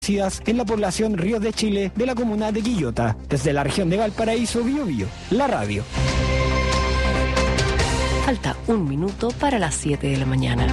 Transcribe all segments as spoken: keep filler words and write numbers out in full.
en la población Ríos de Chile de la comuna de Quillota, desde la región de Valparaíso, Biobío, la radio. Falta un minuto para las siete de la mañana.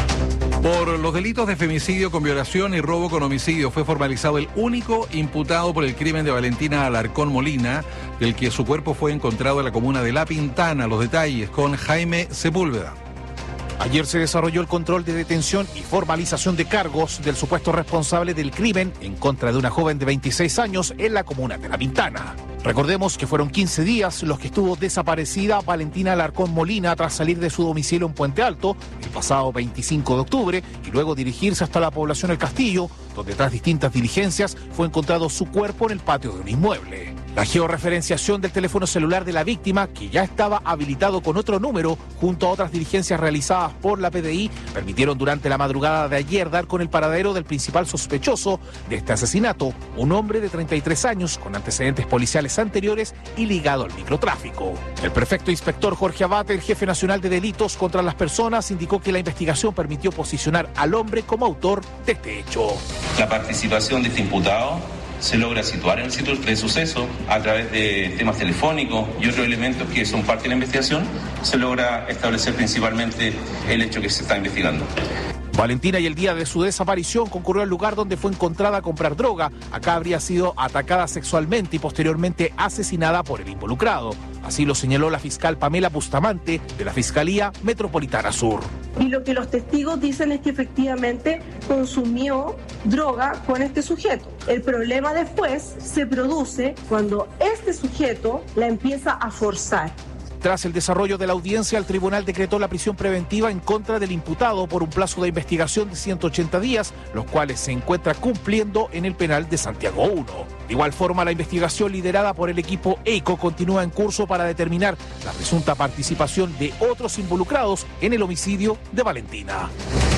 Por los delitos de femicidio con violación y robo con homicidio fue formalizado el único imputado por el crimen de Valentina Alarcón Molina, del que su cuerpo fue encontrado en la comuna de La Pintana. Los detalles con Jaime Sepúlveda. Ayer se desarrolló el control de detención y formalización de cargos del supuesto responsable del crimen en contra de una joven de veintiséis años en la comuna de La Pintana. Recordemos que fueron quince días los que estuvo desaparecida Valentina Alarcón Molina tras salir de su domicilio en Puente Alto el pasado veinticinco de octubre y luego dirigirse hasta la población El Castillo, donde tras distintas diligencias fue encontrado su cuerpo en el patio de un inmueble. La georreferenciación del teléfono celular de la víctima, que ya estaba habilitado con otro número, junto a otras diligencias realizadas por la P D I, permitieron durante la madrugada de ayer dar con el paradero del principal sospechoso de este asesinato, un hombre de treinta y tres años con antecedentes policiales anteriores y ligado al microtráfico. El prefecto inspector Jorge Abate, el jefe nacional de delitos contra las personas, indicó que la investigación permitió posicionar al hombre como autor de este hecho. La participación de este imputado se logra situar en el sitio de suceso a través de temas telefónicos y otros elementos que son parte de la investigación. Se logra establecer principalmente el hecho que se está investigando. Valentina, y el día de su desaparición, concurrió al lugar donde fue encontrada a comprar droga. Acá habría sido atacada sexualmente y posteriormente asesinada por el involucrado. Así lo señaló la fiscal Pamela Bustamante de la Fiscalía Metropolitana Sur. Y lo que los testigos dicen es que efectivamente consumió droga con este sujeto. El problema después se produce cuando este sujeto la empieza a forzar. Tras el desarrollo de la audiencia, el tribunal decretó la prisión preventiva en contra del imputado por un plazo de investigación de ciento ochenta días, los cuales se encuentra cumpliendo en el penal de Santiago uno. De igual forma, la investigación liderada por el equipo EICO continúa en curso para determinar la presunta participación de otros involucrados en el homicidio de Valentina.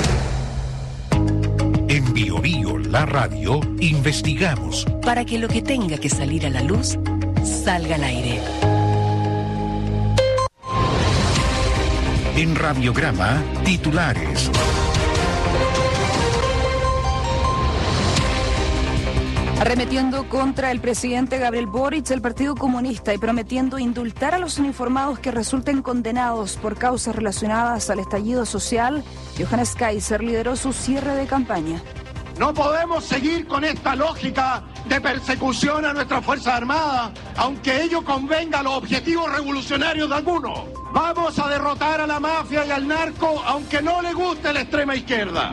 En Biobío, la radio, investigamos para que lo que tenga que salir a la luz salga al aire. En Radiograma, titulares. Arremetiendo contra el presidente Gabriel Boric, el Partido Comunista, y prometiendo indultar a los uniformados que resulten condenados por causas relacionadas al estallido social, Johannes Kaiser lideró su cierre de campaña. No podemos seguir con esta lógica de persecución a nuestras Fuerzas Armadas, aunque ello convenga a los objetivos revolucionarios de algunos. Vamos a derrotar a la mafia y al narco, aunque no le guste la extrema izquierda.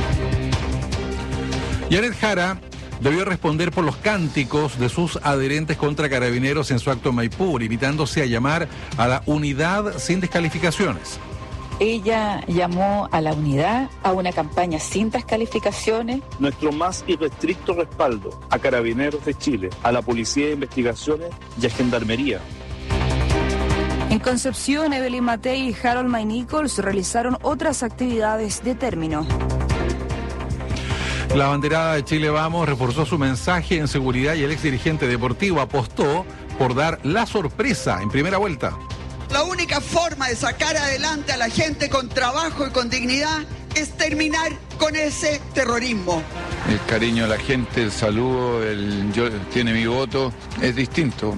Janet Jara debió responder por los cánticos de sus adherentes contra Carabineros en su acto en Maipú, limitándose a llamar a la unidad sin descalificaciones. Ella llamó a la unidad, a una campaña sin descalificaciones. Nuestro más irrestricto respaldo a Carabineros de Chile, a la Policía de Investigaciones y a Gendarmería. En Concepción, Evelyn Matei y Harold May Nichols realizaron otras actividades de término. La banderada de Chile Vamos reforzó su mensaje en seguridad y el exdirigente deportivo apostó por dar la sorpresa en primera vuelta. La única forma de sacar adelante a la gente con trabajo y con dignidad es terminar con ese terrorismo. El cariño a la gente, el saludo, el yo tiene mi voto, es distinto.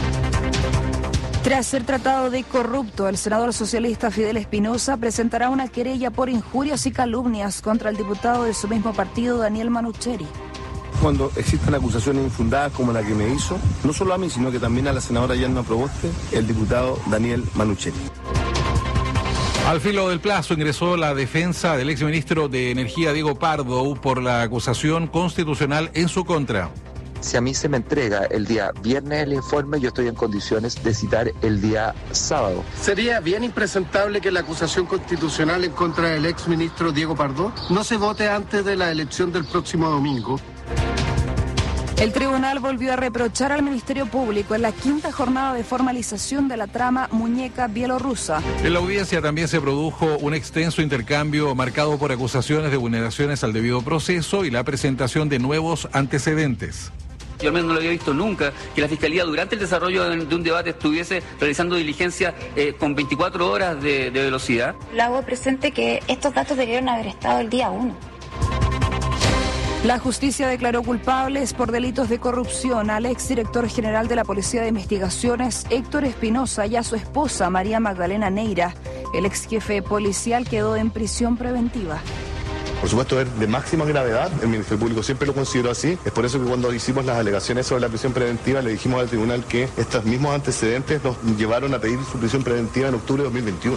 Tras ser tratado de corrupto, el senador socialista Fidel Espinosa presentará una querella por injurias y calumnias contra el diputado de su mismo partido, Daniel Manucheri. Cuando existen acusaciones infundadas como la que me hizo, no solo a mí, sino que también a la senadora Yanna Proboste, el diputado Daniel Manucheri. Al filo del plazo ingresó la defensa del exministro de Energía, Diego Pardo, por la acusación constitucional en su contra. Si a mí se me entrega el día viernes el informe, yo estoy en condiciones de citar el día sábado. ¿Sería bien impresentable que la acusación constitucional en contra del exministro Diego Pardo no se vote antes de la elección del próximo domingo? El tribunal volvió a reprochar al Ministerio Público en la quinta jornada de formalización de la trama Muñeca Bielorrusa. En la audiencia también se produjo un extenso intercambio marcado por acusaciones de vulneraciones al debido proceso y la presentación de nuevos antecedentes. Yo al menos no lo había visto nunca, que la Fiscalía durante el desarrollo de un debate estuviese realizando diligencia eh, con veinticuatro horas de, de velocidad. Le hago presente que estos datos debieron haber estado el día uno. La justicia declaró culpables por delitos de corrupción al exdirector general de la Policía de Investigaciones, Héctor Espinosa, y a su esposa, María Magdalena Neira. El ex jefe policial quedó en prisión preventiva. Por supuesto, es de máxima gravedad, el Ministerio Público siempre lo consideró así. Es por eso que cuando hicimos las alegaciones sobre la prisión preventiva le dijimos al tribunal que estos mismos antecedentes nos llevaron a pedir su prisión preventiva en octubre de dos mil veintiuno.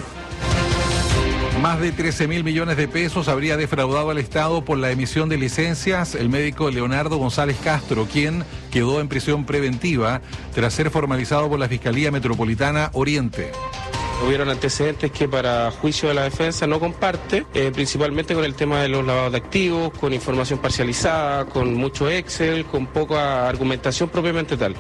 Más de trece mil millones de pesos habría defraudado al Estado por la emisión de licencias el médico Leonardo González Castro, quien quedó en prisión preventiva tras ser formalizado por la Fiscalía Metropolitana Oriente. Hubieron antecedentes que para juicio de la defensa no comparte, eh, principalmente con el tema de los lavados de activos, con información parcializada, con mucho Excel, con poca argumentación propiamente tal.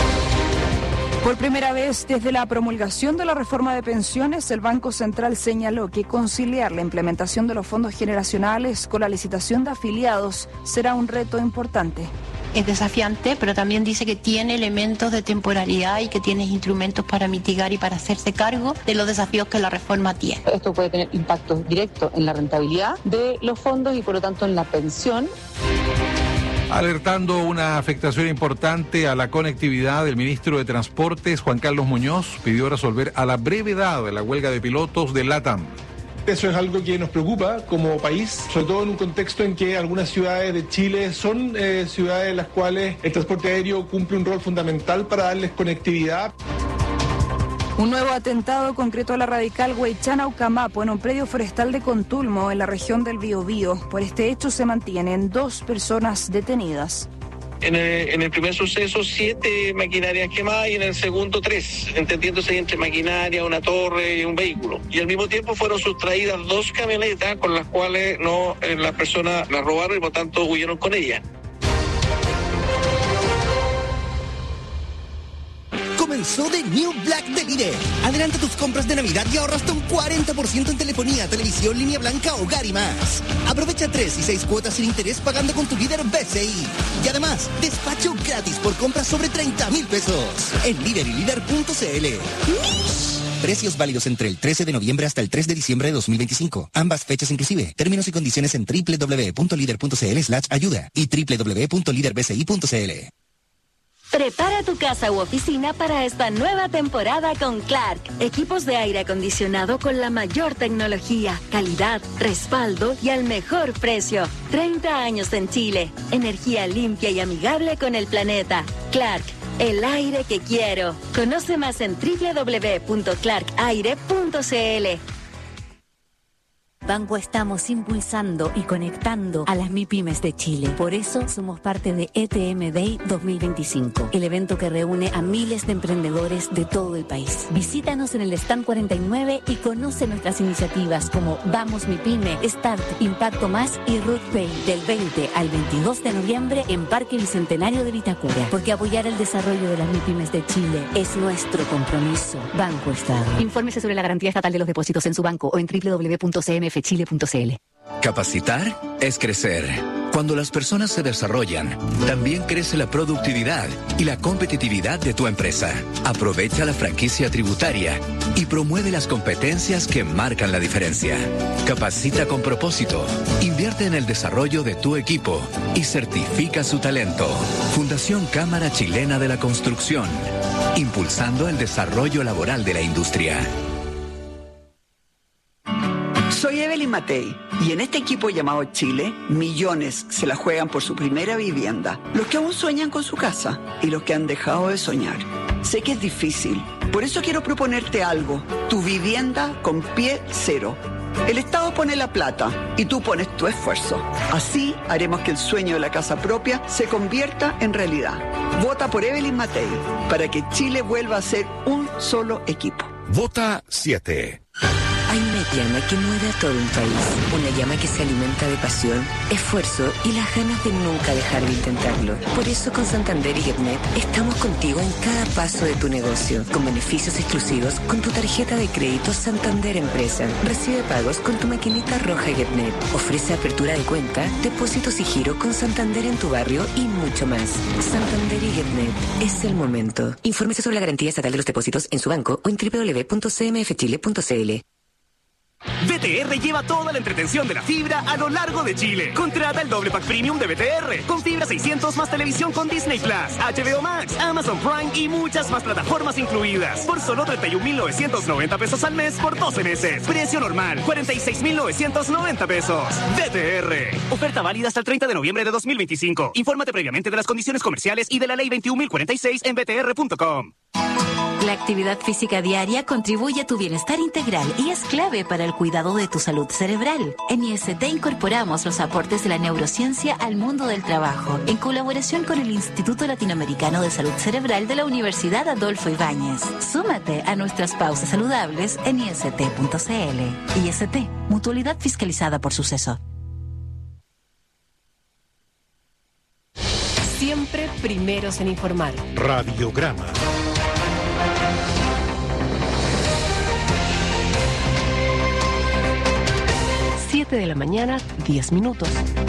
Por primera vez desde la promulgación de la reforma de pensiones, el Banco Central señaló que conciliar la implementación de los fondos generacionales con la licitación de afiliados será un reto importante. Es desafiante, pero también dice que tiene elementos de temporalidad y que tiene instrumentos para mitigar y para hacerse cargo de los desafíos que la reforma tiene. Esto puede tener impactos directos en la rentabilidad de los fondos y por lo tanto en la pensión. Alertando una afectación importante a la conectividad, el ministro de Transportes, Juan Carlos Muñoz, pidió resolver a la brevedad la huelga de pilotos de LATAM. Eso es algo que nos preocupa como país, sobre todo en un contexto en que algunas ciudades de Chile son eh, ciudades en las cuales el transporte aéreo cumple un rol fundamental para darles conectividad. Un nuevo atentado concretó a la radical Huaychana Ucamapo en un predio forestal de Contulmo, en la región del Biobío. Por este hecho se mantienen dos personas detenidas. En el, en el primer suceso, siete maquinarias quemadas y en el segundo, tres, entendiéndose entre maquinaria, una torre y un vehículo. Y al mismo tiempo fueron sustraídas dos camionetas con las cuales no eh, las personas las robaron y por tanto huyeron con ellas. Comenzó The New Black de Líder. Adelanta tus compras de Navidad y ahorra hasta un cuarenta por ciento en telefonía, televisión, línea blanca, hogar y más. Aprovecha tres y seis cuotas sin interés pagando con tu Líder B C I. Y además, despacho gratis por compras sobre treinta mil pesos. En líder y líder punto c l. Precios válidos entre el trece de noviembre hasta el tres de diciembre de dos mil veinticinco. Ambas fechas inclusive. Términos y condiciones en doble u doble u doble u punto líder punto c l slash ayuda y doble u doble u doble u punto líder b c i punto c l. Prepara tu casa u oficina para esta nueva temporada con Clark. Equipos de aire acondicionado con la mayor tecnología, calidad, respaldo y al mejor precio. treinta años en Chile. Energía limpia y amigable con el planeta. Clark, el aire que quiero. Conoce más en doble u doble u doble u punto clark aire punto c l. Banco estamos impulsando y conectando a las MIPYMES de Chile. Por eso somos parte de E T M Day dos mil veinticinco, el evento que reúne a miles de emprendedores de todo el país. Visítanos en el stand cuarenta y nueve y conoce nuestras iniciativas como Vamos MIPYME, Start, Impacto Más y Root Pay del veinte al veintidós de noviembre en Parque Bicentenario de Vitacura. Porque apoyar el desarrollo de las MIPYMES de Chile es nuestro compromiso. Banco Estado. Infórmese sobre la garantía estatal de los depósitos en su banco o en doble u doble u doble u punto c m f chile punto c l. Capacitar es crecer. Cuando las personas se desarrollan, también crece la productividad y la competitividad de tu empresa. Aprovecha la franquicia tributaria y promueve las competencias que marcan la diferencia. Capacita con propósito, invierte en el desarrollo de tu equipo y certifica su talento. Fundación Cámara Chilena de la Construcción, impulsando el desarrollo laboral de la industria. Soy Evelyn Matei y en este equipo llamado Chile, millones se la juegan por su primera vivienda. Los que aún sueñan con su casa y los que han dejado de soñar. Sé que es difícil, por eso quiero proponerte algo. Tu vivienda con pie cero. El Estado pone la plata y tú pones tu esfuerzo. Así haremos que el sueño de la casa propia se convierta en realidad. Vota por Evelyn Matei para que Chile vuelva a ser un solo equipo. Vota siete. Hay una llama que mueve a todo un país, una llama que se alimenta de pasión, esfuerzo y las ganas de nunca dejar de intentarlo. Por eso con Santander y GetNet estamos contigo en cada paso de tu negocio, con beneficios exclusivos con tu tarjeta de crédito Santander Empresa. Recibe pagos con tu maquinita roja GetNet. Ofrece apertura de cuenta, depósitos y giro con Santander en tu barrio y mucho más. Santander y GetNet, es el momento. Infórmese sobre la garantía estatal de los depósitos en su banco o en doble u doble u doble u punto c m f chile punto c l. B T R lleva toda la entretención de la fibra a lo largo de Chile. Contrata el doble pack premium de B T R con fibra seiscientos más televisión con Disney Plus, H B O Max, Amazon Prime y muchas más plataformas incluidas. Por solo treinta y un mil novecientos noventa pesos al mes por doce meses. Precio normal, cuarenta y seis mil novecientos noventa pesos. B T R. Oferta válida hasta el treinta de noviembre de dos mil veinticinco. Infórmate previamente de las condiciones comerciales y de la ley veintiún mil cuarenta y seis en b t r punto com. La actividad física diaria contribuye a tu bienestar integral y es clave para el cuidado de tu salud cerebral. En I S T incorporamos los aportes de la neurociencia al mundo del trabajo, en colaboración con el Instituto Latinoamericano de Salud Cerebral de la Universidad Adolfo Ibáñez. Súmate a nuestras pausas saludables en i s t punto c l. I S T, mutualidad fiscalizada por Suceso. Siempre primeros en informar. Radiograma. siete de la mañana, diez minutos.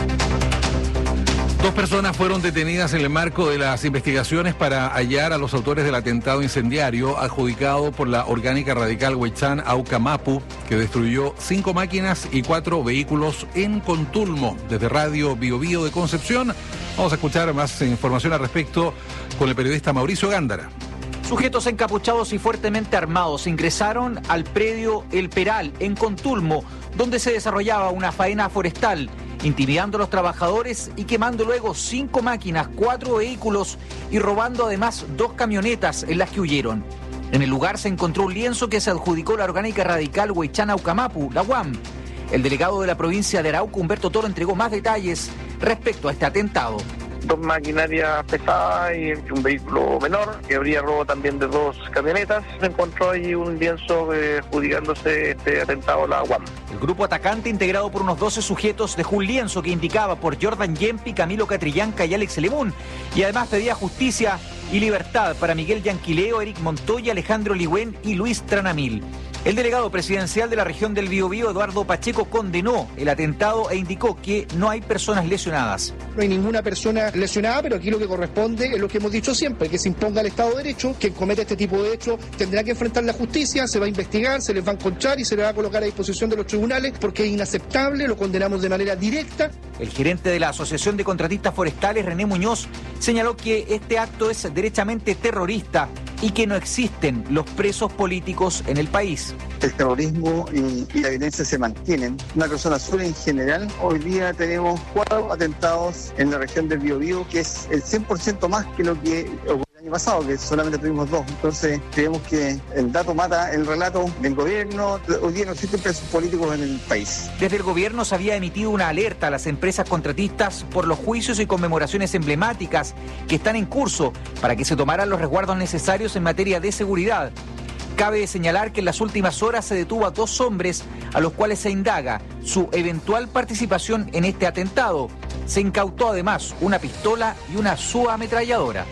Dos personas fueron detenidas en el marco de las investigaciones para hallar a los autores del atentado incendiario adjudicado por la orgánica radical Huaychán Aucamapu, que destruyó cinco máquinas y cuatro vehículos en Contulmo. Desde Radio Bio Bio de Concepción, vamos a escuchar más información al respecto con el periodista Mauricio Gándara. Sujetos encapuchados y fuertemente armados ingresaron al predio El Peral, en Contulmo, donde se desarrollaba una faena forestal, intimidando a los trabajadores y quemando luego cinco máquinas, cuatro vehículos y robando además dos camionetas en las que huyeron. En el lugar se encontró un lienzo que se adjudicó la orgánica radical Huaychán Aucamapu, la U A M. El delegado de la provincia de Arauco, Humberto Toro, entregó más detalles respecto a este atentado. Dos maquinarias pesadas y un vehículo menor, que habría robo también de dos camionetas. Se encontró ahí un lienzo eh, adjudicándose este atentado a la U A M. El grupo atacante, integrado por unos doce sujetos, dejó un lienzo que indicaba por Jordan Yempi, Camilo Catrillanca y Alex Lemun, y además pedía justicia y libertad para Miguel Yanquileo, Eric Montoya, Alejandro Ligüen y Luis Tranamil. El delegado presidencial de la región del Biobío, Eduardo Pacheco, condenó el atentado e indicó que no hay personas lesionadas. No hay ninguna persona lesionada, pero aquí lo que corresponde es lo que hemos dicho siempre, que se imponga el Estado de Derecho. Quien comete este tipo de hechos tendrá que enfrentar la justicia, se va a investigar, se les va a enconchar y se les va a colocar a disposición de los tribunales, porque es inaceptable, lo condenamos de manera directa. El gerente de la Asociación de Contratistas Forestales, René Muñoz, señaló que este acto es derechamente terrorista y que no existen los presos políticos en el país. El terrorismo y, y la violencia se mantienen. Una persona sola en general. Hoy día tenemos cuatro atentados en la región del Biobío, que es el cien por ciento más que lo que ocurrió el año pasado, que solamente tuvimos dos. Entonces creemos que el dato mata el relato del gobierno. Hoy día no existen presos políticos en el país. Desde el gobierno se había emitido una alerta a las empresas contratistas por los juicios y conmemoraciones emblemáticas que están en curso para que se tomaran los resguardos necesarios en materia de seguridad. Cabe señalar que en las últimas horas se detuvo a dos hombres a los cuales se indaga su eventual participación en este atentado. Se incautó además una pistola y una subametralladora.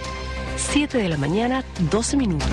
siete de la mañana, doce minutos.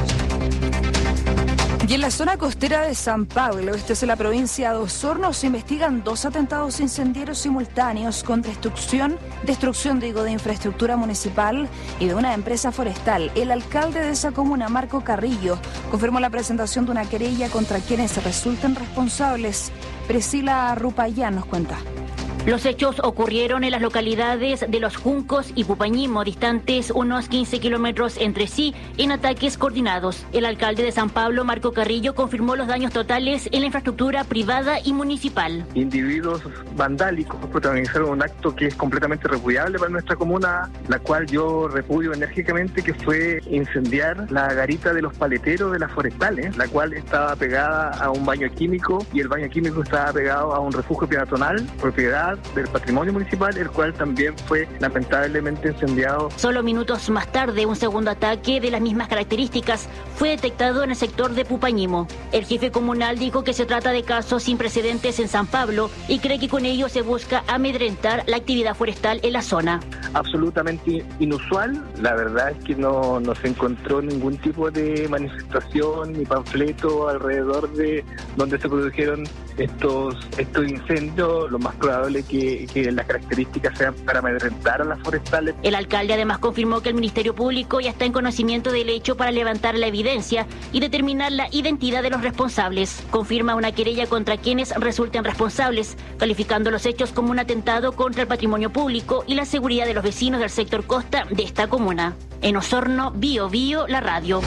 Y en la zona costera de San Pablo, esta es la provincia de Osorno, se investigan dos atentados incendiarios simultáneos con destrucción, destrucción digo, de infraestructura municipal y de una empresa forestal. El alcalde de esa comuna, Marco Carrillo, confirmó la presentación de una querella contra quienes resulten responsables. Priscila Rupayán nos cuenta. Los hechos ocurrieron en las localidades de Los Juncos y Pupañimo, distantes unos quince kilómetros entre sí, en ataques coordinados. El alcalde de San Pablo, Marco Carrillo, confirmó los daños totales en la infraestructura privada y municipal. Individuos vandálicos protagonizaron un acto que es completamente repudiable para nuestra comuna, la cual yo repudio enérgicamente, que fue incendiar la garita de los paleteros de las forestales, la cual estaba pegada a un baño químico y el baño químico estaba pegado a un refugio peatonal, propiedad del patrimonio municipal, el cual también fue lamentablemente incendiado. Solo minutos más tarde, un segundo ataque de las mismas características fue detectado en el sector de Pupañimo. El jefe comunal dijo que se trata de casos sin precedentes en San Pablo y cree que con ello se busca amedrentar la actividad forestal en la zona. Absolutamente inusual. La verdad es que no, no se encontró ningún tipo de manifestación ni panfleto alrededor de donde se produjeron estos, estos incendios, lo más probable es que, que las características sean para amedrentar a las forestales. El alcalde además confirmó que el Ministerio Público ya está en conocimiento del hecho para levantar la evidencia y determinar la identidad de los responsables. Confirma una querella contra quienes resulten responsables, calificando los hechos como un atentado contra el patrimonio público y la seguridad de los vecinos del sector costa de esta comuna. En Osorno, Bio Bio, la radio.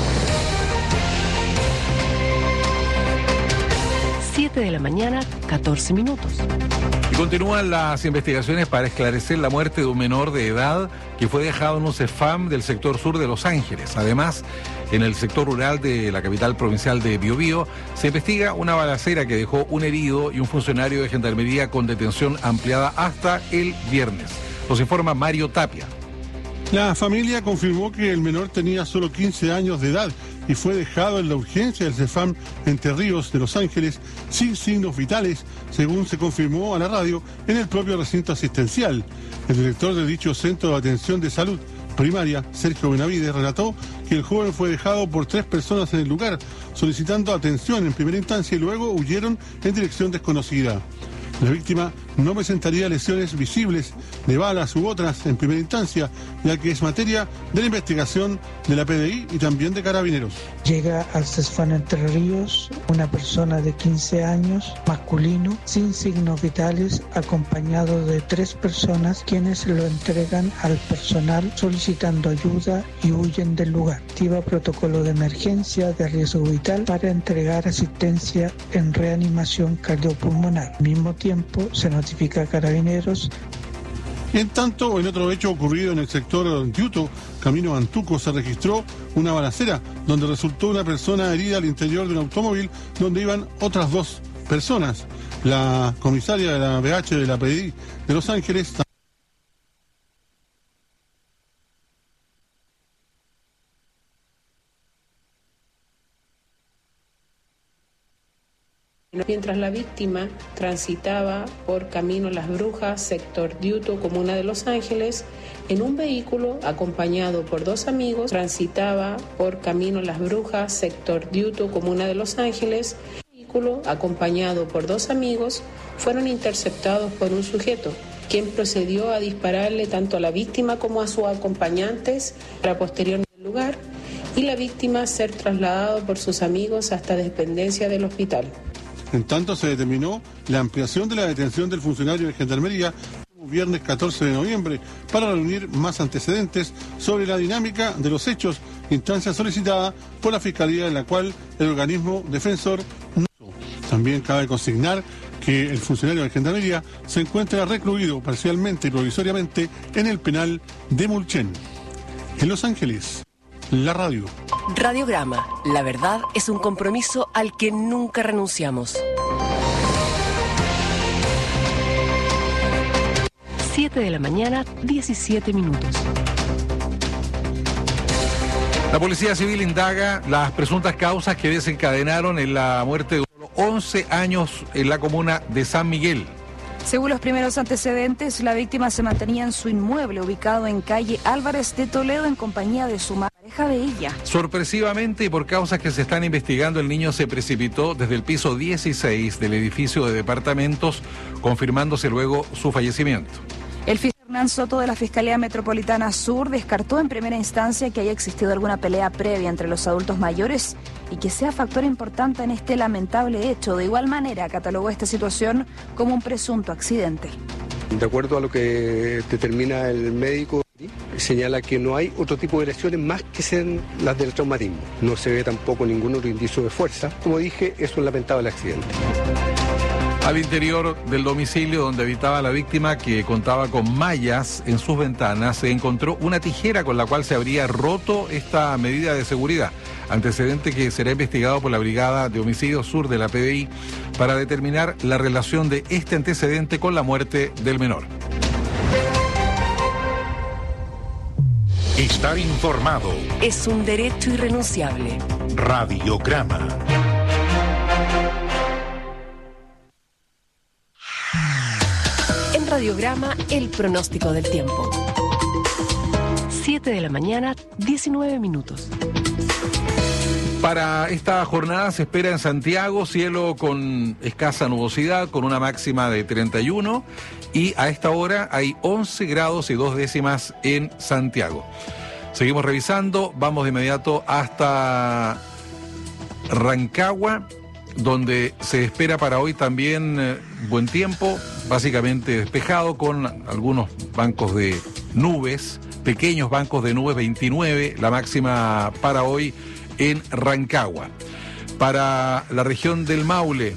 siete de la mañana, catorce minutos. Y continúan las investigaciones para esclarecer la muerte de un menor de edad que fue dejado en un CEFAM del sector sur de Los Ángeles. Además, en el sector rural de la capital provincial de Biobío se investiga una balacera que dejó un herido y un funcionario de Gendarmería con detención ampliada hasta el viernes. Nos informa Mario Tapia. La familia confirmó que el menor tenía solo quince años de edad y fue dejado en la urgencia del CEFAM Entre Ríos de Los Ángeles sin signos vitales, según se confirmó a la radio en el propio recinto asistencial. El director de dicho centro de atención de salud primaria, Sergio Benavides, relató que el joven fue dejado por tres personas en el lugar, solicitando atención en primera instancia y luego huyeron en dirección desconocida. La víctima no presentaría lesiones visibles de balas u otras en primera instancia, ya que es materia de la investigación de la P D I y también de Carabineros. Llega al CEFAM Entre Ríos una persona de quince años, masculino, sin signos vitales, acompañado de tres personas quienes lo entregan al personal solicitando ayuda y huyen del lugar. Activa protocolo de emergencia de riesgo vital para entregar asistencia en reanimación cardiopulmonar. Al mismo tiempo se notifica a Carabineros. En tanto, en otro hecho ocurrido en el sector Yuto, camino a Antuco, se registró una balacera donde resultó una persona herida al interior de un automóvil donde iban otras dos personas. La comisaria de la B H de la P D I de Los Ángeles Mientras la víctima transitaba por Camino Las Brujas, sector Diuto, comuna de Los Ángeles, en un vehículo acompañado por dos amigos, transitaba por Camino Las Brujas, sector Diuto, comuna de Los Ángeles, vehículo acompañado por dos amigos, fueron interceptados por un sujeto, quien procedió a dispararle tanto a la víctima como a sus acompañantes para posteriormente el lugar, y la víctima ser trasladado por sus amigos hasta dependencia del hospital. En tanto, se determinó la ampliación de la detención del funcionario de Gendarmería el viernes catorce de noviembre para reunir más antecedentes sobre la dinámica de los hechos, instancia solicitada por la Fiscalía, en la cual el organismo defensor no. También cabe consignar que el funcionario de Gendarmería se encuentra recluido parcialmente y provisoriamente en el penal de Mulchen. En Los Ángeles, la radio. Radiograma. La verdad es un compromiso al que nunca renunciamos. siete de la mañana, diecisiete minutos. La Policía Civil indaga las presuntas causas que desencadenaron en la muerte de once años en la comuna de San Miguel. Según los primeros antecedentes, la víctima se mantenía en su inmueble ubicado en calle Álvarez de Toledo en compañía de su pareja de ella. Sorpresivamente y por causas que se están investigando, el niño se precipitó desde el piso dieciséis del edificio de departamentos, confirmándose luego su fallecimiento. El fiscal Hernán Soto de la Fiscalía Metropolitana Sur descartó en primera instancia que haya existido alguna pelea previa entre los adultos mayores y que sea factor importante en este lamentable hecho. De igual manera, catalogó esta situación como un presunto accidente. De acuerdo a lo que determina el médico, señala que no hay otro tipo de lesiones más que sean las del traumatismo. No se ve tampoco ningún otro indicio de fuerza. Como dije, es un lamentable accidente. Al interior del domicilio donde habitaba la víctima, que contaba con mallas en sus ventanas, se encontró una tijera con la cual se habría roto esta medida de seguridad, antecedente que será investigado por la Brigada de Homicidios Sur de la P D I para determinar la relación de este antecedente con la muerte del menor. Estar informado es un derecho irrenunciable. Radiograma. En Radiograma, el pronóstico del tiempo. siete de la mañana, diecinueve minutos. Para esta jornada se espera en Santiago cielo con escasa nubosidad, con una máxima de treinta y uno, y a esta hora hay once grados y dos décimas en Santiago. Seguimos revisando, vamos de inmediato hasta Rancagua, donde se espera para hoy también eh, buen tiempo, básicamente despejado, con algunos bancos de nubes, pequeños bancos de nubes, veintinueve, la máxima para hoy en Rancagua. Para la región del Maule,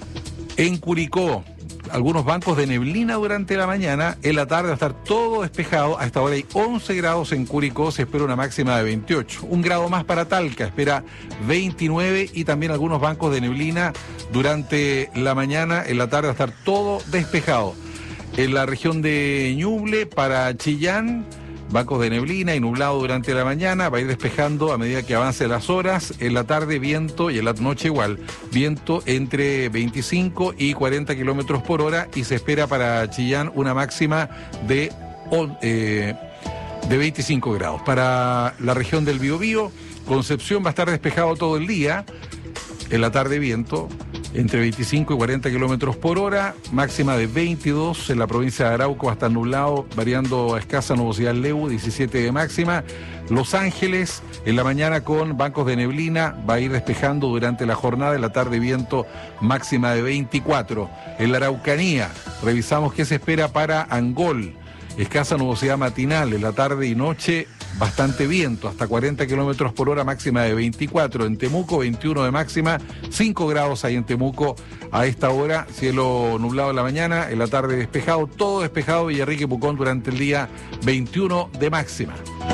en Curicó, algunos bancos de neblina durante la mañana, en la tarde va a estar todo despejado. A esta hora hay once grados en Curicó, se espera una máxima de veintiocho. Un grado más para Talca, espera veintinueve, y también algunos bancos de neblina durante la mañana, en la tarde va a estar todo despejado. En la región de Ñuble, para Chillán, bancos de neblina y nublado durante la mañana, va a ir despejando a medida que avancen las horas. En la tarde viento, y en la noche igual, viento entre veinticinco y cuarenta kilómetros por hora, y se espera para Chillán una máxima de, eh, de veinticinco grados. Para la región del Biobío, Concepción va a estar despejado todo el día, en la tarde viento entre veinticinco y cuarenta kilómetros por hora, máxima de veintidós. En la provincia de Arauco va a estar nublado, variando a escasa nubosidad Leu, diecisiete de máxima. Los Ángeles, en la mañana con bancos de neblina, va a ir despejando durante la jornada. En la tarde viento, máxima de veinticuatro. En la Araucanía, revisamos qué se espera para Angol. Escasa nubosidad matinal, en la tarde y noche bastante viento, hasta cuarenta kilómetros por hora, máxima de veinticuatro. En Temuco, veintiuno de máxima, cinco grados hay en Temuco a esta hora, cielo nublado en la mañana, en la tarde despejado, todo despejado. Villarrica y Pucón durante el día, veintiuno de máxima.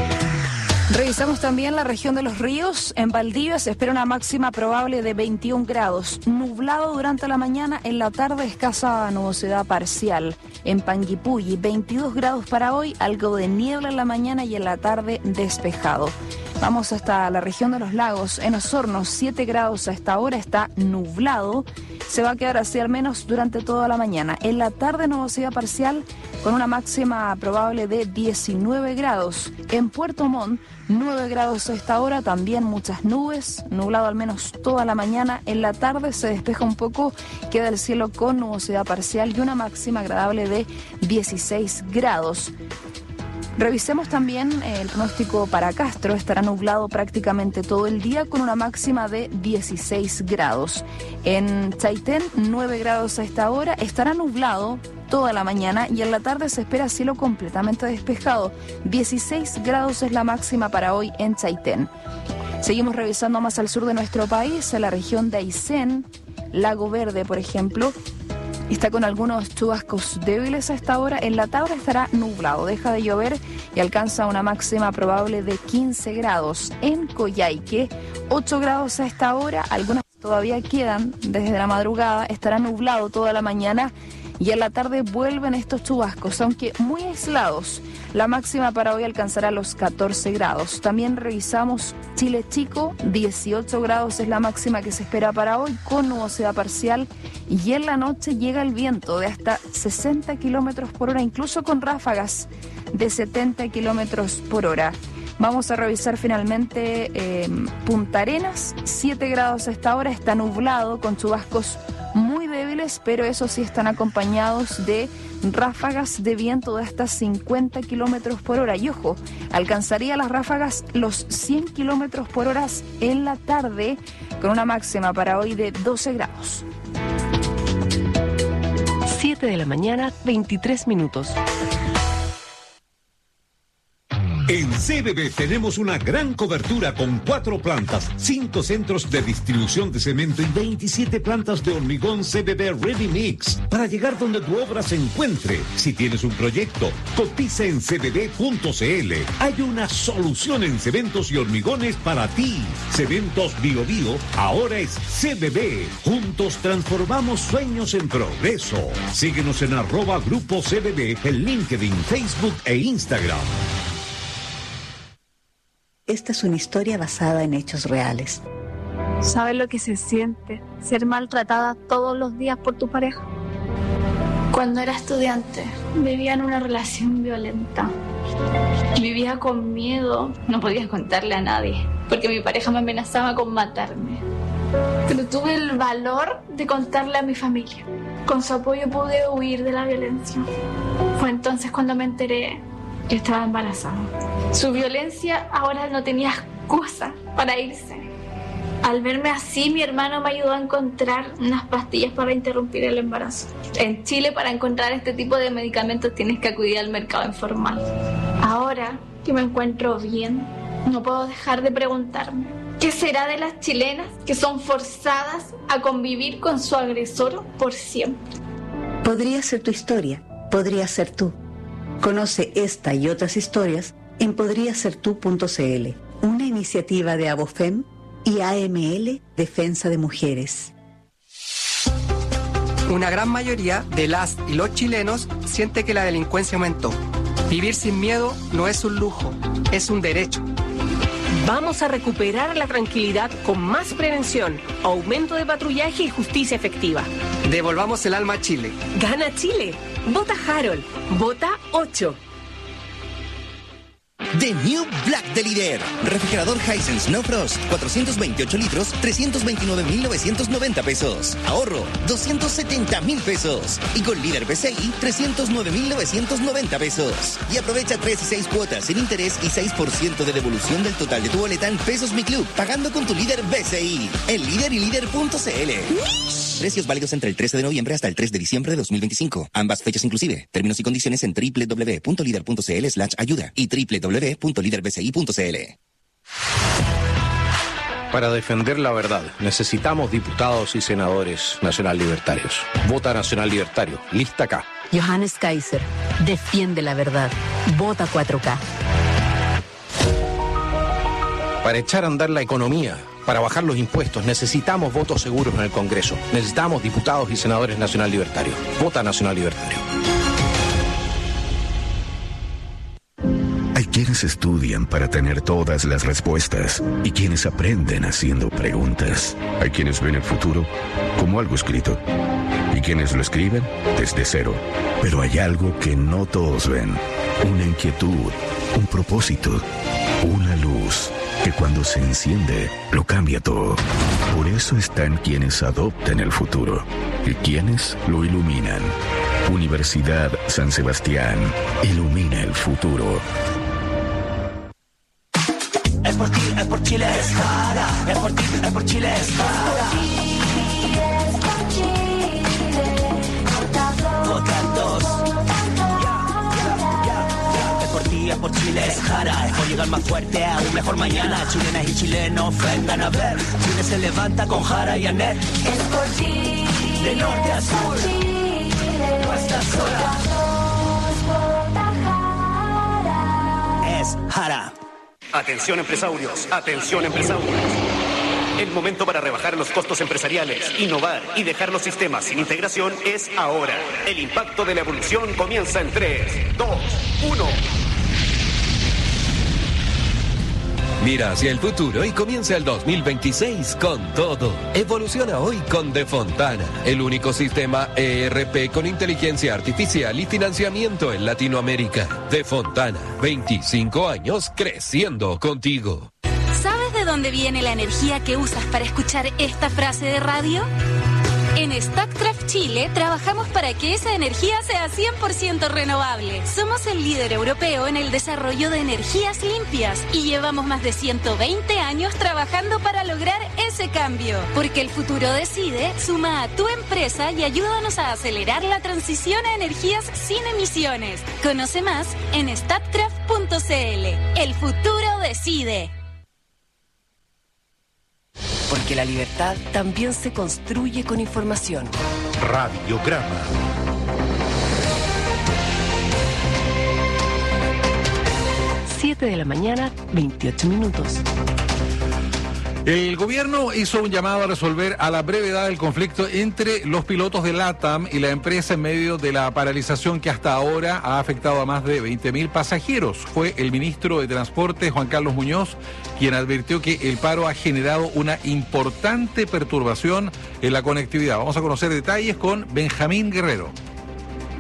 Revisamos también la región de los ríos. En Valdivia se espera una máxima probable de veintiún grados. Nublado durante la mañana, en la tarde escasa nubosidad parcial. En Panguipulli, veintidós grados para hoy, algo de niebla en la mañana y en la tarde despejado. Vamos hasta la región de los lagos. En Osorno, siete grados a esta hora, está nublado. Se va a quedar así al menos durante toda la mañana. En la tarde nubosidad parcial con una máxima probable de diecinueve grados. En Puerto Montt, nueve grados a esta hora, también muchas nubes, nublado al menos toda la mañana. En la tarde se despeja un poco, queda el cielo con nubosidad parcial y una máxima agradable de dieciséis grados. Revisemos también el pronóstico para Castro. Estará nublado prácticamente todo el día con una máxima de dieciséis grados. En Chaitén, nueve grados a esta hora. Estará nublado toda la mañana y en la tarde se espera cielo completamente despejado. dieciséis grados es la máxima para hoy en Chaitén. Seguimos revisando más al sur de nuestro país, en la región de Aysén, Lago Verde, por ejemplo. Está con algunos chubascos débiles a esta hora. En la tarde estará nublado, deja de llover y alcanza una máxima probable de quince grados. En Coyhaique, ocho grados a esta hora, algunas todavía quedan desde la madrugada. Estará nublado toda la mañana y en la tarde vuelven estos chubascos, aunque muy aislados. La máxima para hoy alcanzará los catorce grados. También revisamos Chile Chico, dieciocho grados es la máxima que se espera para hoy, con nubosidad parcial, y en la noche llega el viento de hasta sesenta kilómetros por hora, incluso con ráfagas de setenta kilómetros por hora. Vamos a revisar finalmente eh, Punta Arenas, siete grados a esta hora, está nublado con chubascos muy débiles, pero eso sí están acompañados de ráfagas de viento de hasta cincuenta kilómetros por hora. Y ojo, alcanzaría las ráfagas los cien kilómetros por hora en la tarde, con una máxima para hoy de doce grados. siete de la mañana, veintitrés minutos. En C B B tenemos una gran cobertura con cuatro plantas, cinco centros de distribución de cemento y veintisiete plantas de hormigón C B B Ready Mix para llegar donde tu obra se encuentre. Si tienes un proyecto, cotiza en c b b punto c l. Hay una solución en cementos y hormigones para ti. Cementos Bio Bio ahora es C B B. Juntos transformamos sueños en progreso. Síguenos en arroba Grupo C B B en LinkedIn, Facebook e Instagram. Esta es una historia basada en hechos reales. ¿Sabes lo que se siente ser maltratada todos los días por tu pareja? Cuando era estudiante, vivía en una relación violenta. Vivía con miedo, no podía contarle a nadie. porque mi pareja me amenazaba con matarme. Pero tuve el valor de contarle a mi familia. Con su apoyo pude huir de la violencia. Fue entonces cuando me enteré que estaba embarazada. Su violencia ahora no tenía excusa para irse. Al verme así, mi hermano me ayudó a encontrar unas pastillas para interrumpir el embarazo. En Chile, para encontrar este tipo de medicamentos tienes que acudir al mercado informal. Ahora que me encuentro bien, no puedo dejar de preguntarme, ¿qué será de las chilenas que son forzadas a convivir con su agresor por siempre? Podría ser tu historia, podría ser tú. Conoce esta y otras historias en podría ser tú punto c l, una iniciativa de Abofem y A M L Defensa de Mujeres. Una gran mayoría de las y los chilenos siente que la delincuencia aumentó. Vivir sin miedo no es un lujo, es un derecho. Vamos a recuperar la tranquilidad con más prevención, aumento de patrullaje y justicia efectiva. Devolvamos el alma a Chile. Gana Chile. Vota Harold. Vota ocho. The New Black de Líder. Refrigerador Hisense No Frost, cuatrocientos veintiocho litros, trescientos veintinueve mil novecientos noventa pesos. Ahorro, doscientos setenta mil pesos. Y con Líder B C I, trescientos nueve mil novecientos noventa pesos. Y aprovecha tres y seis cuotas sin interés y seis por ciento de devolución del total de tu boleta en Pesos Mi Club, pagando con tu Líder B C I. El Líder y Líder punto c l. Precios válidos entre el trece de noviembre hasta el tres de diciembre de dos mil veinticinco. Ambas fechas inclusive. Términos y condiciones en doble u doble u doble u punto líder punto c l slash ayuda y doble u doble u doble u punto líder b c i punto c l. Para defender la verdad, necesitamos diputados y senadores nacional libertarios. Vota Nacional Libertario. Lista K. Johannes Kaiser. Defiende la verdad. Vota cuatro K. Para echar a andar la economía, para bajar los impuestos, necesitamos votos seguros en el Congreso. Necesitamos diputados y senadores nacional libertarios. Vota Nacional Libertario. Hay quienes estudian para tener todas las respuestas y quienes aprenden haciendo preguntas. Hay quienes ven el futuro como algo escrito y quienes lo escriben desde cero. Pero hay algo que no todos ven. Una inquietud, un propósito, una luz que cuando se enciende lo cambia todo. Por eso están quienes adoptan el futuro y quienes lo iluminan. Universidad San Sebastián ilumina el futuro. Es por ti, es por Chile, es Jara. Es por ti, es por Chile, es Jara. Es por Chile, vota dos. Es por ti, es por Chile, es Jara. Es por llegar más fuerte a un mejor mañana. Chilenas y chilenos vengan a ver. Chile se levanta con Jara y Anet. Es por ti, de norte a sur. No estás sola. Es Jara. Atención empresarios, atención empresarios. El momento para rebajar los costos empresariales, innovar y dejar los sistemas sin integración es ahora. El impacto de la evolución comienza en tres, dos, uno. Mira hacia el futuro y comienza el dos mil veintiséis con todo. Evoluciona hoy con De Fontana, el único sistema E R P con inteligencia artificial y financiamiento en Latinoamérica. De Fontana, veinticinco años creciendo contigo. ¿Sabes de dónde viene la energía que usas para escuchar esta frase de radio? En Statkraft Chile trabajamos para que esa energía sea cien por ciento renovable. Somos el líder europeo en el desarrollo de energías limpias y llevamos más de ciento veinte años trabajando para lograr ese cambio. Porque el futuro decide, suma a tu empresa y ayúdanos a acelerar la transición a energías sin emisiones. Conoce más en statkraft punto c l. El futuro decide. Porque la libertad también se construye con información. Radiograma. siete de la mañana, veintiocho minutos. El gobierno hizo un llamado a resolver a la brevedad el conflicto entre los pilotos de LATAM y la empresa en medio de la paralización que hasta ahora ha afectado a más de veinte mil pasajeros. Fue el ministro de Transporte, Juan Carlos Muñoz, quien advirtió que el paro ha generado una importante perturbación en la conectividad. Vamos a conocer detalles con Benjamín Guerrero.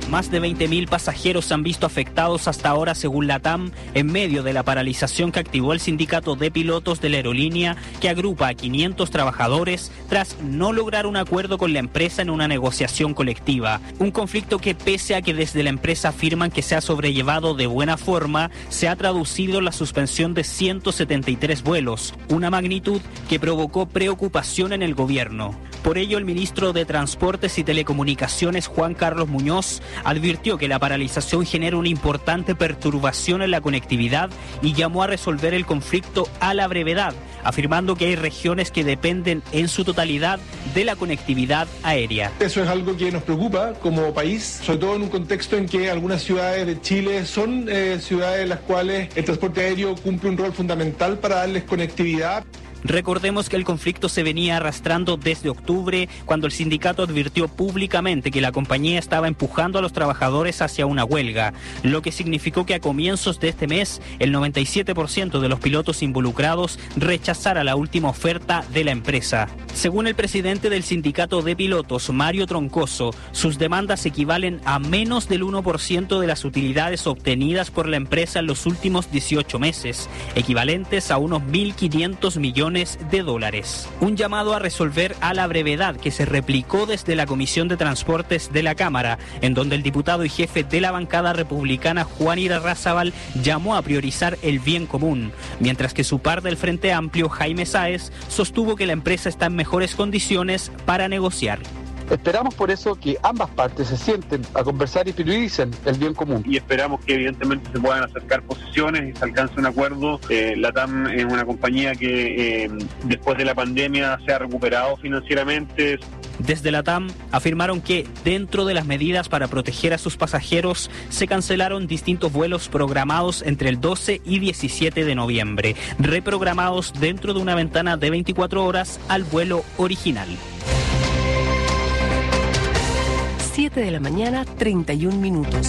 más de veinte mil pasajeros se han visto afectados hasta ahora según LATAM, en medio de la paralización que activó el sindicato de pilotos de la aerolínea, que agrupa a quinientos trabajadores tras no lograr un acuerdo con la empresa en una negociación colectiva. Un conflicto que, pese a que desde la empresa afirman que se ha sobrellevado de buena forma, se ha traducido en la suspensión de ciento setenta y tres vuelos, una magnitud que provocó preocupación en el gobierno. Por ello, el ministro de Transportes y Telecomunicaciones, Juan Carlos Muñoz, advirtió que la paralización genera una importante perturbación en la conectividad y llamó a resolver el conflicto a la brevedad, afirmando que hay regiones que dependen en su totalidad de la conectividad aérea. Eso es algo que nos preocupa como país, sobre todo en un contexto en que algunas ciudades de Chile son eh, ciudades en las cuales el transporte aéreo cumple un rol fundamental para darles conectividad. Recordemos que el conflicto se venía arrastrando desde octubre, cuando el sindicato advirtió públicamente que la compañía estaba empujando a los trabajadores hacia una huelga, lo que significó que a comienzos de este mes el noventa y siete por ciento de los pilotos involucrados rechazara la última oferta de la empresa. Según el presidente del sindicato de pilotos, Mario Troncoso, sus demandas equivalen a menos del uno por ciento de las utilidades obtenidas por la empresa en los últimos dieciocho meses, equivalentes a unos mil quinientos millones de dólares. Un llamado a resolver a la brevedad que se replicó desde la Comisión de Transportes de la Cámara, en donde el diputado y jefe de la bancada republicana Juan Irarrázaval llamó a priorizar el bien común, mientras que su par del Frente Amplio, Jaime Sáez, sostuvo que la empresa está en mejores condiciones para negociar. Esperamos por eso que ambas partes se sienten a conversar y prioricen el bien común. Y esperamos que evidentemente se puedan acercar posiciones y se alcance un acuerdo. Eh, LATAM es una compañía que eh, después de la pandemia se ha recuperado financieramente. Desde LATAM afirmaron que, dentro de las medidas para proteger a sus pasajeros, se cancelaron distintos vuelos programados entre el doce y diecisiete de noviembre, reprogramados dentro de una ventana de veinticuatro horas al vuelo original. siete de la mañana, treinta y un minutos.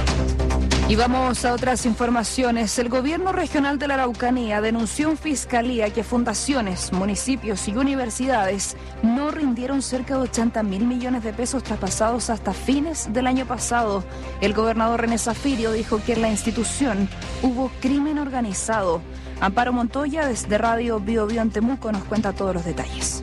Y vamos a otras informaciones. El gobierno regional de la Araucanía denunció en fiscalía que fundaciones, municipios y universidades no rindieron cerca de ochenta mil millones de pesos traspasados hasta fines del año pasado. El gobernador René Zafirio dijo que en la institución hubo crimen organizado. Amparo Montoya, desde Radio Bio Bio en Temuco, nos cuenta todos los detalles.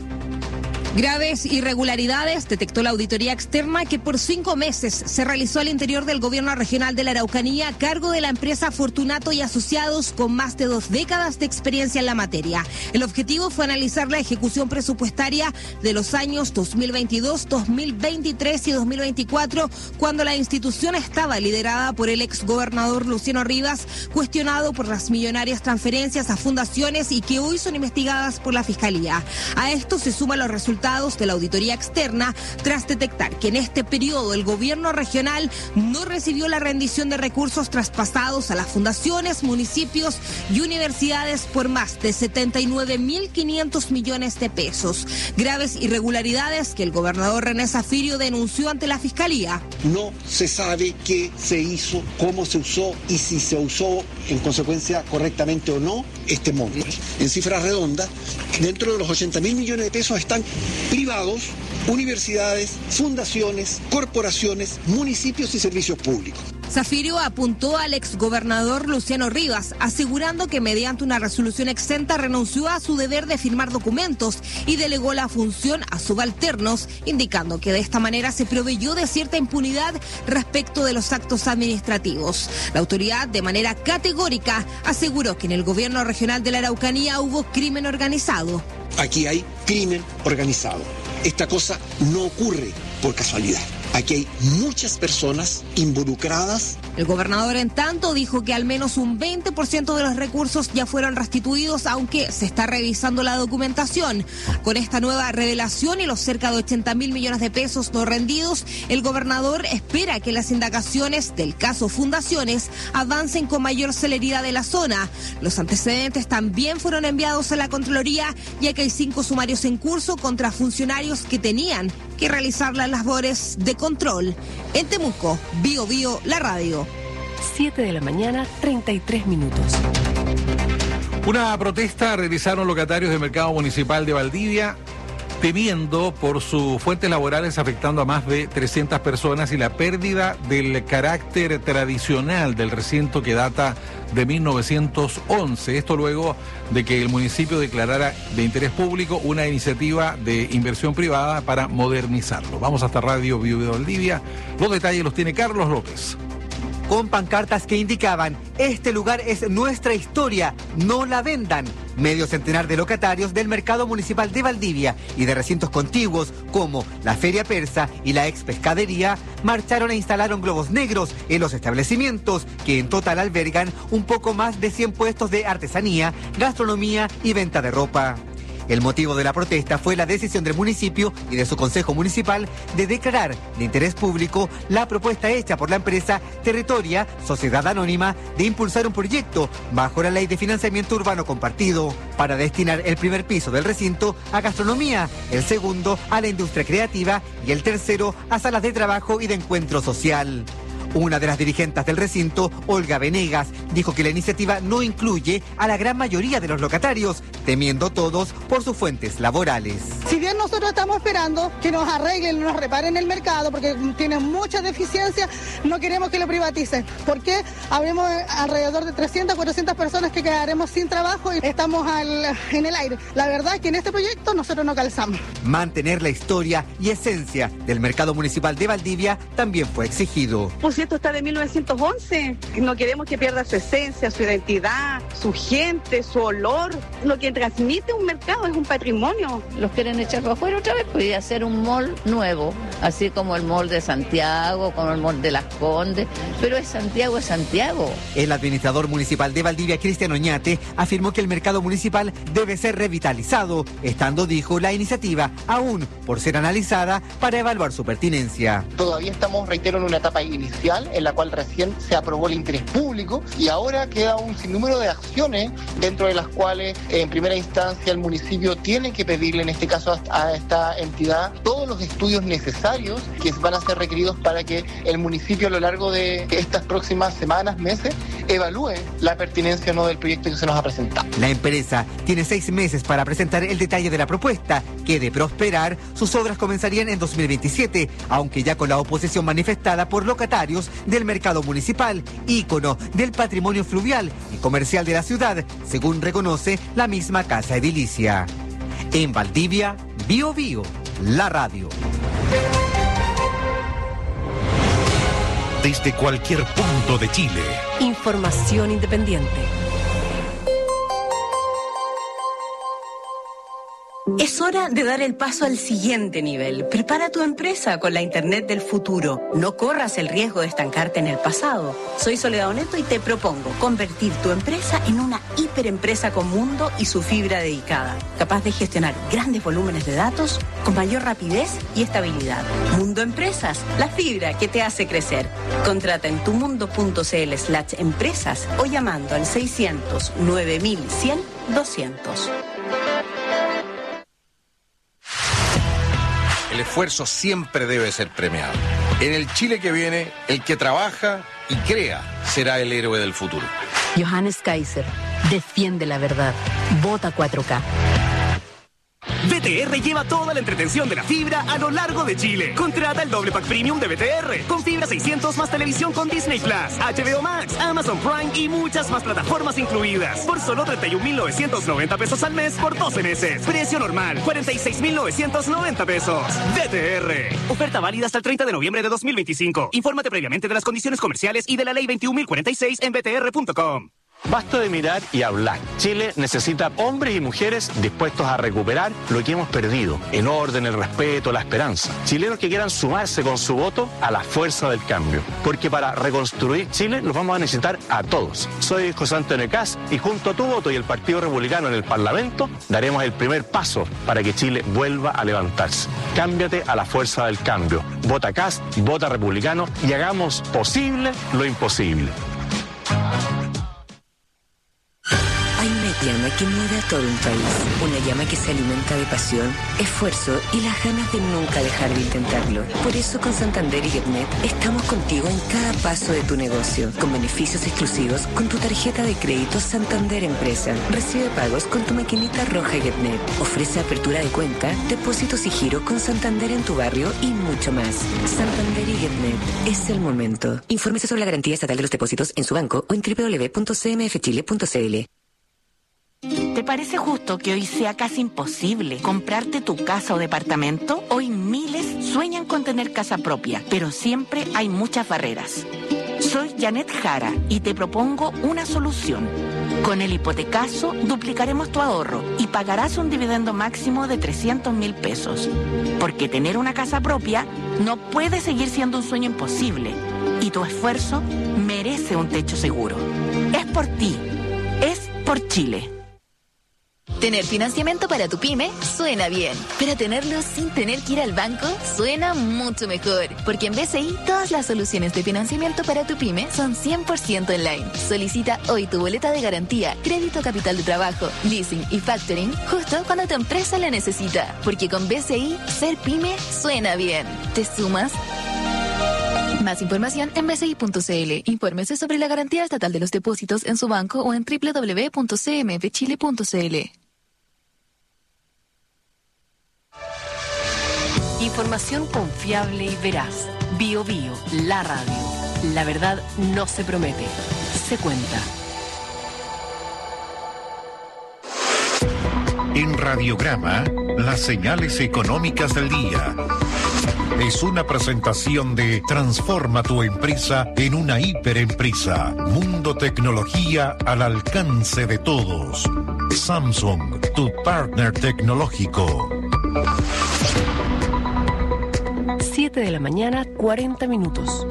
Graves irregularidades detectó la auditoría externa que por cinco meses se realizó al interior del gobierno regional de la Araucanía a cargo de la empresa Fortunato y Asociados, con más de dos décadas de experiencia en la materia. El objetivo fue analizar la ejecución presupuestaria de los años dos mil veintidós, dos mil veintitrés y dos mil veinticuatro, cuando la institución estaba liderada por el exgobernador Luciano Rivas, cuestionado por las millonarias transferencias a fundaciones y que hoy son investigadas por la Fiscalía. A esto se suman los resultados de la auditoría externa tras detectar que en este periodo el gobierno regional no recibió la rendición de recursos traspasados a las fundaciones, municipios y universidades por más de setenta y nueve mil quinientos millones de pesos. Graves irregularidades que el gobernador René Zafirio denunció ante la Fiscalía. No se sabe qué se hizo, cómo se usó y si se usó en consecuencia correctamente o no este monto. En cifras redondas, dentro de los ochenta mil millones de pesos están privados, universidades, fundaciones, corporaciones, municipios y servicios públicos. Zafirio apuntó al exgobernador Luciano Rivas, asegurando que mediante una resolución exenta renunció a su deber de firmar documentos y delegó la función a subalternos, indicando que de esta manera se proveyó de cierta impunidad respecto de los actos administrativos. La autoridad, de manera categórica, aseguró que en el gobierno regional de la Araucanía hubo crimen organizado. Aquí hay crimen organizado. Esta cosa no ocurre por casualidad. Aquí hay muchas personas involucradas. El gobernador, en tanto, dijo que al menos un veinte por ciento de los recursos ya fueron restituidos, aunque se está revisando la documentación. Con esta nueva revelación y los cerca de ochenta mil millones de pesos no rendidos, el gobernador espera que las indagaciones del caso Fundaciones avancen con mayor celeridad de la zona. Los antecedentes también fueron enviados a la Contraloría, ya que hay cinco sumarios en curso contra funcionarios que tenían que realizar las labores de control. En Temuco, Bio Bio, la radio. siete de la mañana, treinta y tres minutos. Una protesta realizaron locatarios del mercado municipal de Valdivia temiendo por sus fuentes laborales afectando a más de trescientas personas y la pérdida del carácter tradicional del recinto que data de mil novecientos once. Esto luego de que el municipio declarara de interés público una iniciativa de inversión privada para modernizarlo. Vamos hasta Radio Bio Bio Valdivia. Los detalles los tiene Carlos López. Con pancartas que indicaban: este lugar es nuestra historia, no la vendan. Medio centenar de locatarios del mercado municipal de Valdivia y de recintos contiguos como la Feria Persa y la ex pescadería marcharon e instalaron globos negros en los establecimientos, que en total albergan un poco más de cien puestos de artesanía, gastronomía y venta de ropa. El motivo de la protesta fue la decisión del municipio y de su consejo municipal de declarar de interés público la propuesta hecha por la empresa Territoria, Sociedad Anónima, de impulsar un proyecto bajo la Ley de Financiamiento Urbano Compartido para destinar el primer piso del recinto a gastronomía, el segundo a la industria creativa y el tercero a salas de trabajo y de encuentro social. Una de las dirigentes del recinto, Olga Venegas, dijo que la iniciativa no incluye a la gran mayoría de los locatarios, temiendo todos por sus fuentes laborales. Si bien nosotros estamos esperando que nos arreglen, nos reparen el mercado, porque tienen mucha deficiencia, no queremos que lo privaticen, porque habremos alrededor de trescientas, cuatrocientas personas que quedaremos sin trabajo y estamos al, en el aire. La verdad es que en este proyecto nosotros no calzamos. Mantener la historia y esencia del mercado municipal de Valdivia también fue exigido. Pues esto está de mil novecientos once, no queremos que pierda su esencia, su identidad, su gente, su olor. Lo que transmite un mercado es un patrimonio. Los quieren echar para afuera otra vez, podría hacer un mall nuevo, así como el mall de Santiago, como el mall de Las Condes, pero es Santiago, es Santiago. El administrador municipal de Valdivia, Cristian Oñate, afirmó que el mercado municipal debe ser revitalizado, estando, dijo, la iniciativa aún por ser analizada para evaluar su pertinencia. Todavía estamos, reitero, en una etapa inicial en la cual recién se aprobó el interés público y ahora queda un sinnúmero de acciones dentro de las cuales en primera instancia el municipio tiene que pedirle en este caso a esta entidad todos los estudios necesarios que van a ser requeridos para que el municipio a lo largo de estas próximas semanas, meses, evalúe la pertinencia o no del proyecto que se nos ha presentado. La empresa tiene seis meses para presentar el detalle de la propuesta, que de prosperar sus obras comenzarían en dos mil veintisiete, aunque ya con la oposición manifestada por locatarios del mercado municipal, ícono del patrimonio fluvial y comercial de la ciudad, según reconoce la misma casa edilicia. En Valdivia, Bio Bio, la radio. Desde cualquier punto de Chile. Información independiente. Es hora de dar el paso al siguiente nivel. Prepara tu empresa con la Internet del futuro. No corras el riesgo de estancarte en el pasado. Soy Soledad Oneto y te propongo convertir tu empresa en una hiperempresa con mundo y su fibra dedicada, capaz de gestionar grandes volúmenes de datos con mayor rapidez y estabilidad. Mundo Empresas, la fibra que te hace crecer. Contrata en tumundo.cl slash empresas o llamando al seiscientos nueve mil cien doscientos. El esfuerzo siempre debe ser premiado. En el Chile que viene, el que trabaja y crea será el héroe del futuro. Johannes Kaiser, defiende la verdad. Vota cuatro K. B T R lleva toda la entretención de la fibra a lo largo de Chile. Contrata el doble pack premium de B T R con fibra seiscientos más televisión con Disney Plus, H B O Max, Amazon Prime y muchas más plataformas incluidas. Por solo treinta y un mil novecientos noventa pesos al mes por doce meses. Precio normal, cuarenta y seis mil novecientos noventa pesos. B T R. Oferta válida hasta el treinta de noviembre de dos mil veinticinco. Infórmate previamente de las condiciones comerciales y de la ley veintiún mil cuarenta y seis en b t r punto com. Basta de mirar y hablar. Chile necesita hombres y mujeres dispuestos a recuperar lo que hemos perdido. En orden, el respeto, la esperanza. Chilenos que quieran sumarse con su voto a la fuerza del cambio. Porque para reconstruir Chile nos vamos a necesitar a todos. Soy José Antonio Kast y junto a tu voto y el Partido Republicano en el Parlamento daremos el primer paso para que Chile vuelva a levantarse. Cámbiate a la fuerza del cambio. Vota Kast, vota Republicano y hagamos posible lo imposible. llama que mueve a todo un país. Una llama que se alimenta de pasión, esfuerzo y las ganas de nunca dejar de intentarlo. Por eso con Santander y GetNet estamos contigo en cada paso de tu negocio, con beneficios exclusivos con tu tarjeta de crédito Santander Empresa. Recibe pagos con tu maquinita roja GetNet. Ofrece apertura de cuenta, depósitos y giro con Santander en tu barrio y mucho más. Santander y GetNet. Es el momento. Infórmese sobre la garantía estatal de los depósitos en su banco o en doble u doble u doble u punto c m f chile punto c l. ¿Te parece justo que hoy sea casi imposible comprarte tu casa o departamento? Hoy miles sueñan con tener casa propia, pero siempre hay muchas barreras. Soy Janet Jara y te propongo una solución. Con el hipotecazo duplicaremos tu ahorro y pagarás un dividendo máximo de trescientos mil pesos. Porque tener una casa propia no puede seguir siendo un sueño imposible y tu esfuerzo merece un techo seguro. Es por ti, es por Chile. Tener financiamiento para tu pyme suena bien, pero tenerlo sin tener que ir al banco suena mucho mejor, porque en B C I todas las soluciones de financiamiento para tu pyme son cien por ciento online. Solicita hoy tu boleta de garantía, crédito capital de trabajo, leasing y factoring justo cuando tu empresa la necesita, porque con B C I ser pyme suena bien. ¿Te sumas? Más información en b c i punto c l. Infórmese sobre la garantía estatal de los depósitos en su banco o en doble u doble u doble u punto c m f chile punto c l. Información confiable y veraz. Bio Bio, la radio. La verdad no se promete, se cuenta. En Radiograma, las señales económicas del día. Es una presentación de Transforma tu empresa en una hiperempresa. Mundo Tecnología al alcance de todos. Samsung, tu partner tecnológico. siete de la mañana, cuarenta minutos.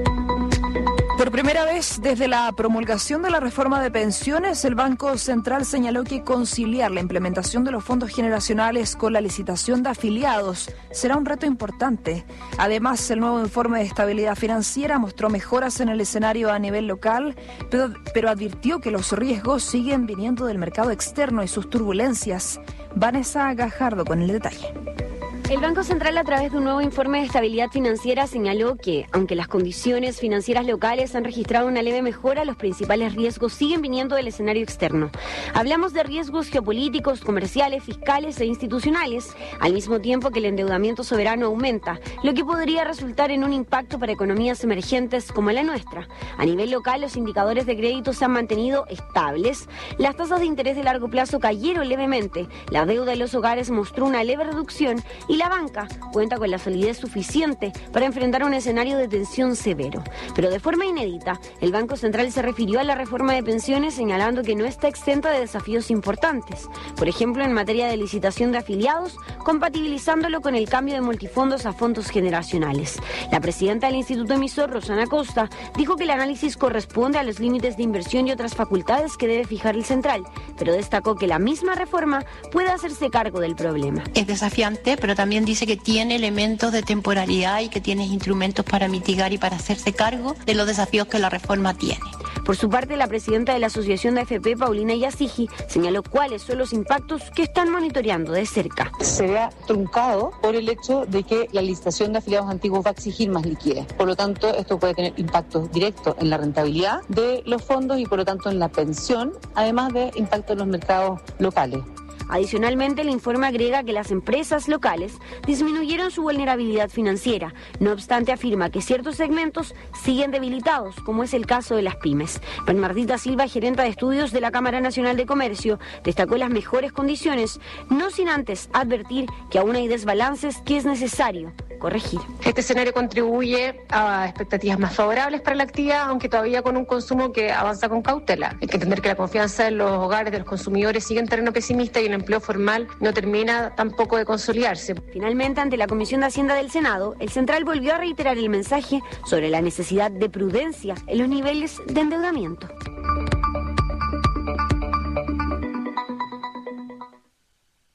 Por primera vez desde la promulgación de la reforma de pensiones, el Banco Central señaló que conciliar la implementación de los fondos generacionales con la licitación de afiliados será un reto importante. Además, el nuevo informe de estabilidad financiera mostró mejoras en el escenario a nivel local, pero, pero advirtió que los riesgos siguen viniendo del mercado externo y sus turbulencias. Vanessa Gajardo con el detalle. El Banco Central, a través de un nuevo informe de estabilidad financiera, señaló que, aunque las condiciones financieras locales han registrado una leve mejora, los principales riesgos siguen viniendo del escenario externo. Hablamos de riesgos geopolíticos, comerciales, fiscales e institucionales, al mismo tiempo que el endeudamiento soberano aumenta, lo que podría resultar en un impacto para economías emergentes como la nuestra. A nivel local, los indicadores de crédito se han mantenido estables, las tasas de interés de largo plazo cayeron levemente, la deuda de los hogares mostró una leve reducción y la banca cuenta con la solidez suficiente para enfrentar un escenario de tensión severo. Pero de forma inédita, el Banco Central se refirió a la reforma de pensiones señalando que no está exenta de desafíos importantes. Por ejemplo, en materia de licitación de afiliados, compatibilizándolo con el cambio de multifondos a fondos generacionales. La presidenta del Instituto Emisor, Rosana Costa, dijo que el análisis corresponde a los límites de inversión y otras facultades que debe fijar el central, pero destacó que la misma reforma puede hacerse cargo del problema. Es desafiante, pero también También dice que tiene elementos de temporalidad y que tiene instrumentos para mitigar y para hacerse cargo de los desafíos que la reforma tiene. Por su parte, la presidenta de la Asociación de A F P, Paulina Yasigi, señaló cuáles son los impactos que están monitoreando de cerca. Se vea truncado por el hecho de que la licitación de afiliados antiguos va a exigir más liquidez. Por lo tanto, esto puede tener impactos directos en la rentabilidad de los fondos y por lo tanto en la pensión, además de impacto en los mercados locales. Adicionalmente, el informe agrega que las empresas locales disminuyeron su vulnerabilidad financiera. No obstante, afirma que ciertos segmentos siguen debilitados, como es el caso de las pymes. Bernardita Silva, gerenta de estudios de la Cámara Nacional de Comercio, destacó las mejores condiciones, no sin antes advertir que aún hay desbalances que es necesario corregir. Este escenario contribuye a expectativas más favorables para la actividad, aunque todavía con un consumo que avanza con cautela. Hay que entender que la confianza en los hogares de los consumidores sigue en terreno pesimista y el empleo formal no termina tampoco de consolidarse. Finalmente, ante la Comisión de Hacienda del Senado, el Central volvió a reiterar el mensaje sobre la necesidad de prudencia en los niveles de endeudamiento. Es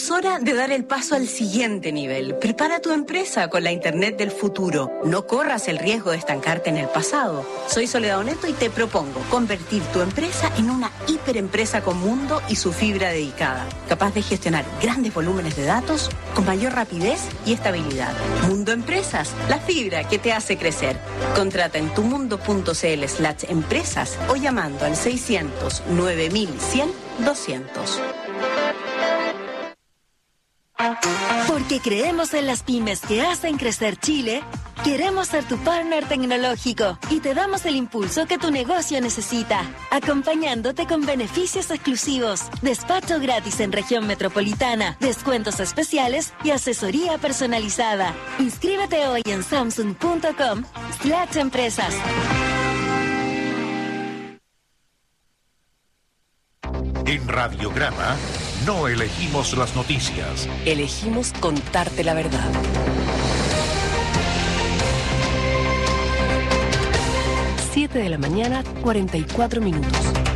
Es hora de dar el paso al siguiente nivel. Prepara tu empresa con la Internet del futuro. No corras el riesgo de estancarte en el pasado. Soy Soledad Oneto y te propongo convertir tu empresa en una hiperempresa con mundo y su fibra dedicada, capaz de gestionar grandes volúmenes de datos con mayor rapidez y estabilidad. Mundo Empresas, la fibra que te hace crecer. Contrata en tumundo.cl slash empresas o llamando al seiscientos nueve mil cien doscientos. Porque creemos en las pymes que hacen crecer Chile, queremos ser tu partner tecnológico y te damos el impulso que tu negocio necesita, acompañándote con beneficios exclusivos, despacho gratis en región metropolitana, descuentos especiales y asesoría personalizada. Inscríbete hoy en samsung punto com slash empresas. En Radiograma no elegimos las noticias. Elegimos contarte la verdad. siete de la mañana, cuarenta y cuatro minutos.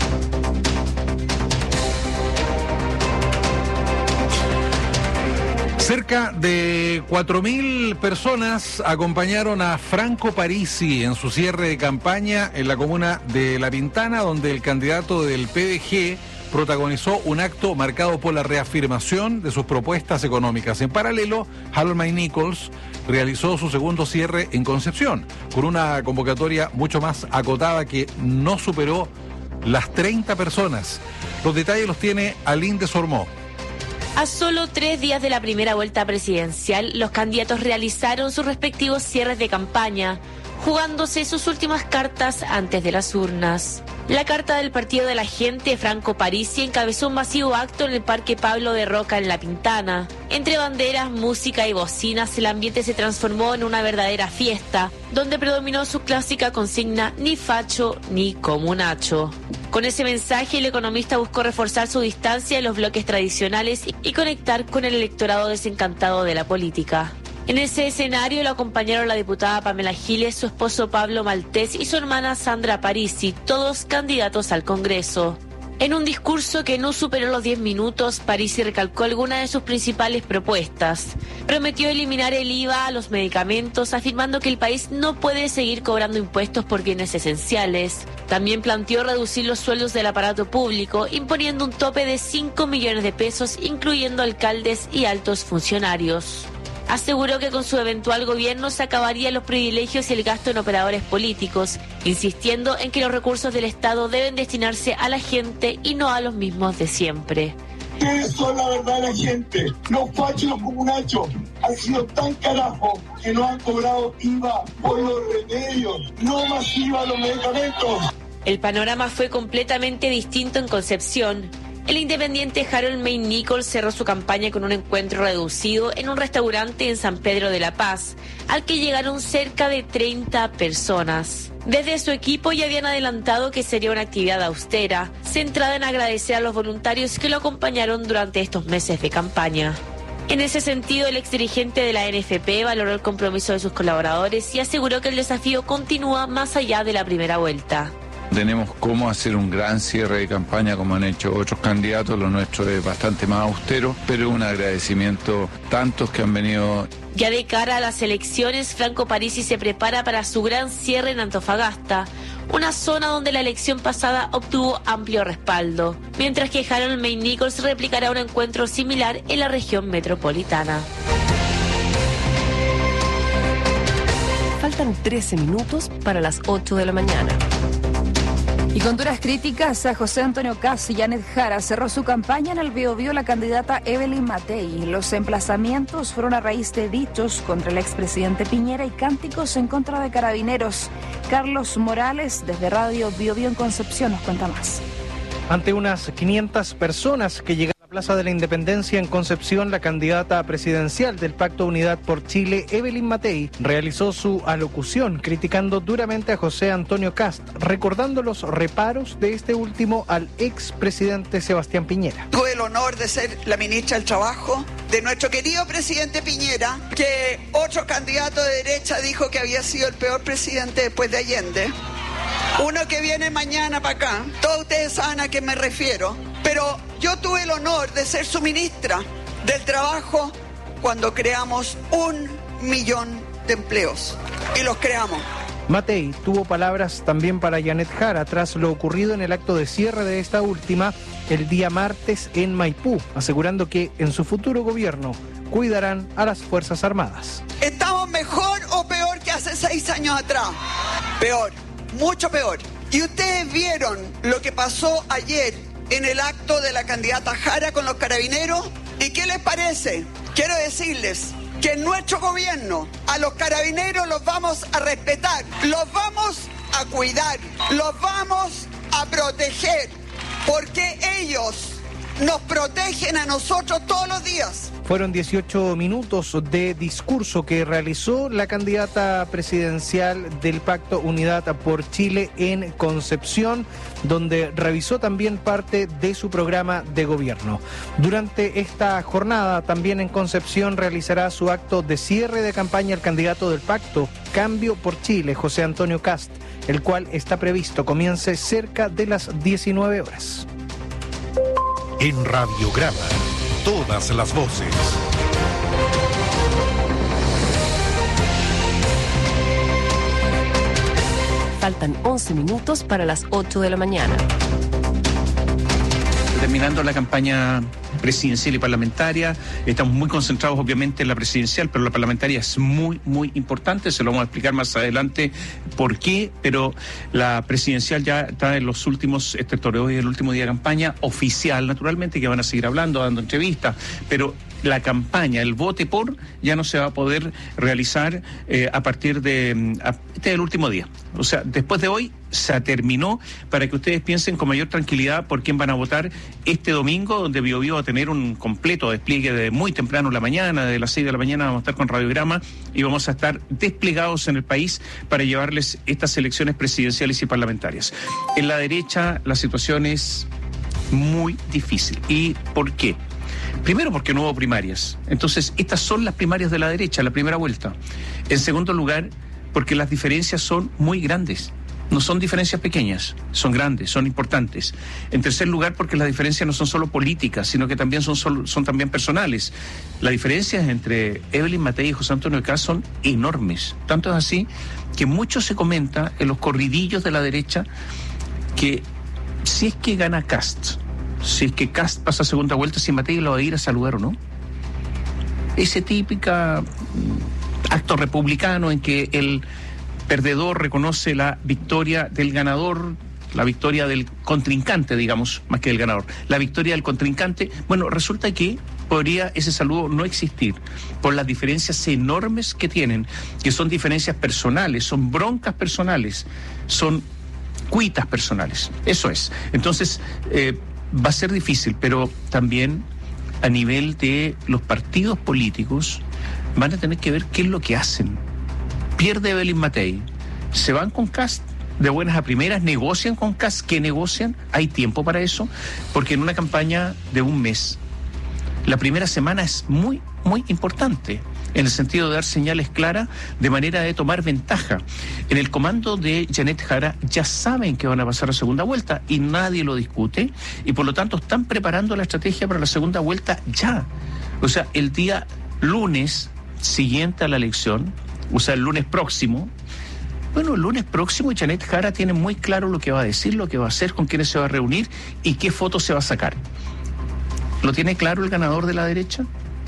Cerca de cuatro mil personas acompañaron a Franco Parisi en su cierre de campaña en la comuna de La Pintana, donde el candidato del P D G protagonizó un acto marcado por la reafirmación de sus propuestas económicas. En paralelo, Harold May Nichols realizó su segundo cierre en Concepción, con una convocatoria mucho más acotada que no superó las treinta personas. Los detalles los tiene Aline Desormeaux. A solo tres días de la primera vuelta presidencial, los candidatos realizaron sus respectivos cierres de campaña, jugándose sus últimas cartas antes de las urnas. La carta del Partido de la Gente, Franco Parisi, encabezó un masivo acto en el Parque Pablo de Roca en La Pintana. Entre banderas, música y bocinas, el ambiente se transformó en una verdadera fiesta, donde predominó su clásica consigna ni facho ni comunacho. Con ese mensaje, el economista buscó reforzar su distancia en los bloques tradicionales y conectar con el electorado desencantado de la política. En ese escenario lo acompañaron la diputada Pamela Giles, su esposo Pablo Maltés y su hermana Sandra Parisi, todos candidatos al Congreso. En un discurso que no superó los diez minutos, Parisi recalcó algunas de sus principales propuestas. Prometió eliminar el I V A a los medicamentos, afirmando que el país no puede seguir cobrando impuestos por bienes esenciales. También planteó reducir los sueldos del aparato público, imponiendo un tope de cinco millones de pesos, incluyendo alcaldes y altos funcionarios. Aseguró que con su eventual gobierno se acabarían los privilegios y el gasto en operadores políticos, insistiendo en que los recursos del Estado deben destinarse a la gente y no a los mismos de siempre. Ustedes son la verdadera gente. Los fachos y los comunachos han sido tan carajos que no han cobrado I V A por los remedios, no más I V A a los medicamentos. El panorama fue completamente distinto en Concepción. El independiente Harold May Nichols cerró su campaña con un encuentro reducido en un restaurante en San Pedro de la Paz, al que llegaron cerca de treinta personas. Desde su equipo ya habían adelantado que sería una actividad austera, centrada en agradecer a los voluntarios que lo acompañaron durante estos meses de campaña. En ese sentido, el exdirigente de la N F P valoró el compromiso de sus colaboradores y aseguró que el desafío continúa más allá de la primera vuelta. Tenemos cómo hacer un gran cierre de campaña como han hecho otros candidatos, lo nuestro es bastante más austero, pero un agradecimiento a tantos que han venido. Ya de cara a las elecciones, Franco Parisi se prepara para su gran cierre en Antofagasta, una zona donde la elección pasada obtuvo amplio respaldo, mientras que Harold May Nichols replicará un encuentro similar en la región metropolitana. Faltan trece minutos para las ocho de la mañana. Y con duras críticas a José Antonio Kast y Janet Jara cerró su campaña en el Biobío la candidata Evelyn Matei. Los emplazamientos fueron a raíz de dichos contra el expresidente Piñera y cánticos en contra de carabineros. Carlos Morales, desde Radio Biobío en Concepción, nos cuenta más. Ante unas quinientas personas que llegaron a la Plaza de la Independencia en Concepción, la candidata presidencial del Pacto Unidad por Chile, Evelyn Matei, realizó su alocución criticando duramente a José Antonio Kast, recordando los reparos de este último al expresidente Sebastián Piñera. Tuve el honor de ser la ministra del Trabajo de nuestro querido presidente Piñera, que otro candidato de derecha dijo que había sido el peor presidente después de Allende. Uno que viene mañana para acá, todos ustedes saben a qué me refiero, pero yo tuve el honor de ser su ministra del trabajo cuando creamos un millón de empleos. Y los creamos. Matei tuvo palabras también para Janet Jara tras lo ocurrido en el acto de cierre de esta última el día martes en Maipú, asegurando que en su futuro gobierno cuidarán a las Fuerzas Armadas. ¿Estamos mejor o peor que hace seis años atrás? Peor, mucho peor. Y ustedes vieron lo que pasó ayer en el acto de la candidata Jara con los carabineros. ¿Y qué les parece? Quiero decirles que en nuestro gobierno a los carabineros los vamos a respetar, los vamos a cuidar, los vamos a proteger, porque ellos nos protegen a nosotros todos los días. Fueron dieciocho minutos de discurso que realizó la candidata presidencial del Pacto Unidad por Chile en Concepción, donde revisó también parte de su programa de gobierno. Durante esta jornada, también en Concepción realizará su acto de cierre de campaña el candidato del Pacto Cambio por Chile, José Antonio Kast, el cual está previsto comience cerca de las diecinueve horas. En Radiograma, todas las voces. Faltan once minutos para las ocho de la mañana. Terminando la campaña presidencial y parlamentaria, estamos muy concentrados obviamente en la presidencial, pero la parlamentaria es muy, muy importante, se lo vamos a explicar más adelante por qué, pero la presidencial ya está en los últimos, este hoy es el último día de campaña oficial, naturalmente, que van a seguir hablando, dando entrevistas, pero la campaña, el vote por, ya no se va a poder realizar eh, a partir de, a, este es el último día, o sea, después de hoy se terminó, para que ustedes piensen con mayor tranquilidad por quién van a votar este domingo, donde Bio Bio va a tener un completo despliegue de muy temprano en la mañana, de las seis de la mañana vamos a estar con Radiograma y vamos a estar desplegados en el país para llevarles estas elecciones presidenciales y parlamentarias. En la derecha la situación es muy difícil. ¿Y por qué? Primero porque no hubo primarias. Entonces, estas son las primarias de la derecha, la primera vuelta. En segundo lugar, porque las diferencias son muy grandes. No son diferencias pequeñas, son grandes, son importantes. En tercer lugar, porque las diferencias no son solo políticas, sino que también son, solo, son también personales. Las diferencias entre Evelyn Matei y José Antonio Kast son enormes. Tanto es así que mucho se comenta en los corridillos de la derecha que si es que gana Kast, si es que Kast pasa a segunda vuelta, si Matei lo va a ir a saludar o no. Ese típica acto republicano en que el perdedor reconoce la victoria del ganador, la victoria del contrincante, digamos, más que del ganador, la victoria del contrincante. Bueno, resulta que podría ese saludo no existir por las diferencias enormes que tienen, que son diferencias personales, son broncas personales, son cuitas personales. Eso es. Entonces, eh, va a ser difícil, pero también a nivel de los partidos políticos van a tener que ver qué es lo que hacen. Pierde Evelyn Matei, se van con Kast de buenas a primeras, negocian con Kast. ¿Qué negocian? Hay tiempo para eso, porque en una campaña de un mes, la primera semana es muy, muy importante, en el sentido de dar señales claras de manera de tomar ventaja. En el comando de Janet Jara ya saben que van a pasar a segunda vuelta y nadie lo discute, y por lo tanto están preparando la estrategia para la segunda vuelta ya. O sea, el día lunes siguiente a la elección, o sea, el lunes próximo, bueno, el lunes próximo Janet Jara tiene muy claro lo que va a decir, lo que va a hacer, con quiénes se va a reunir y qué fotos se va a sacar. ¿Lo tiene claro el ganador de la derecha?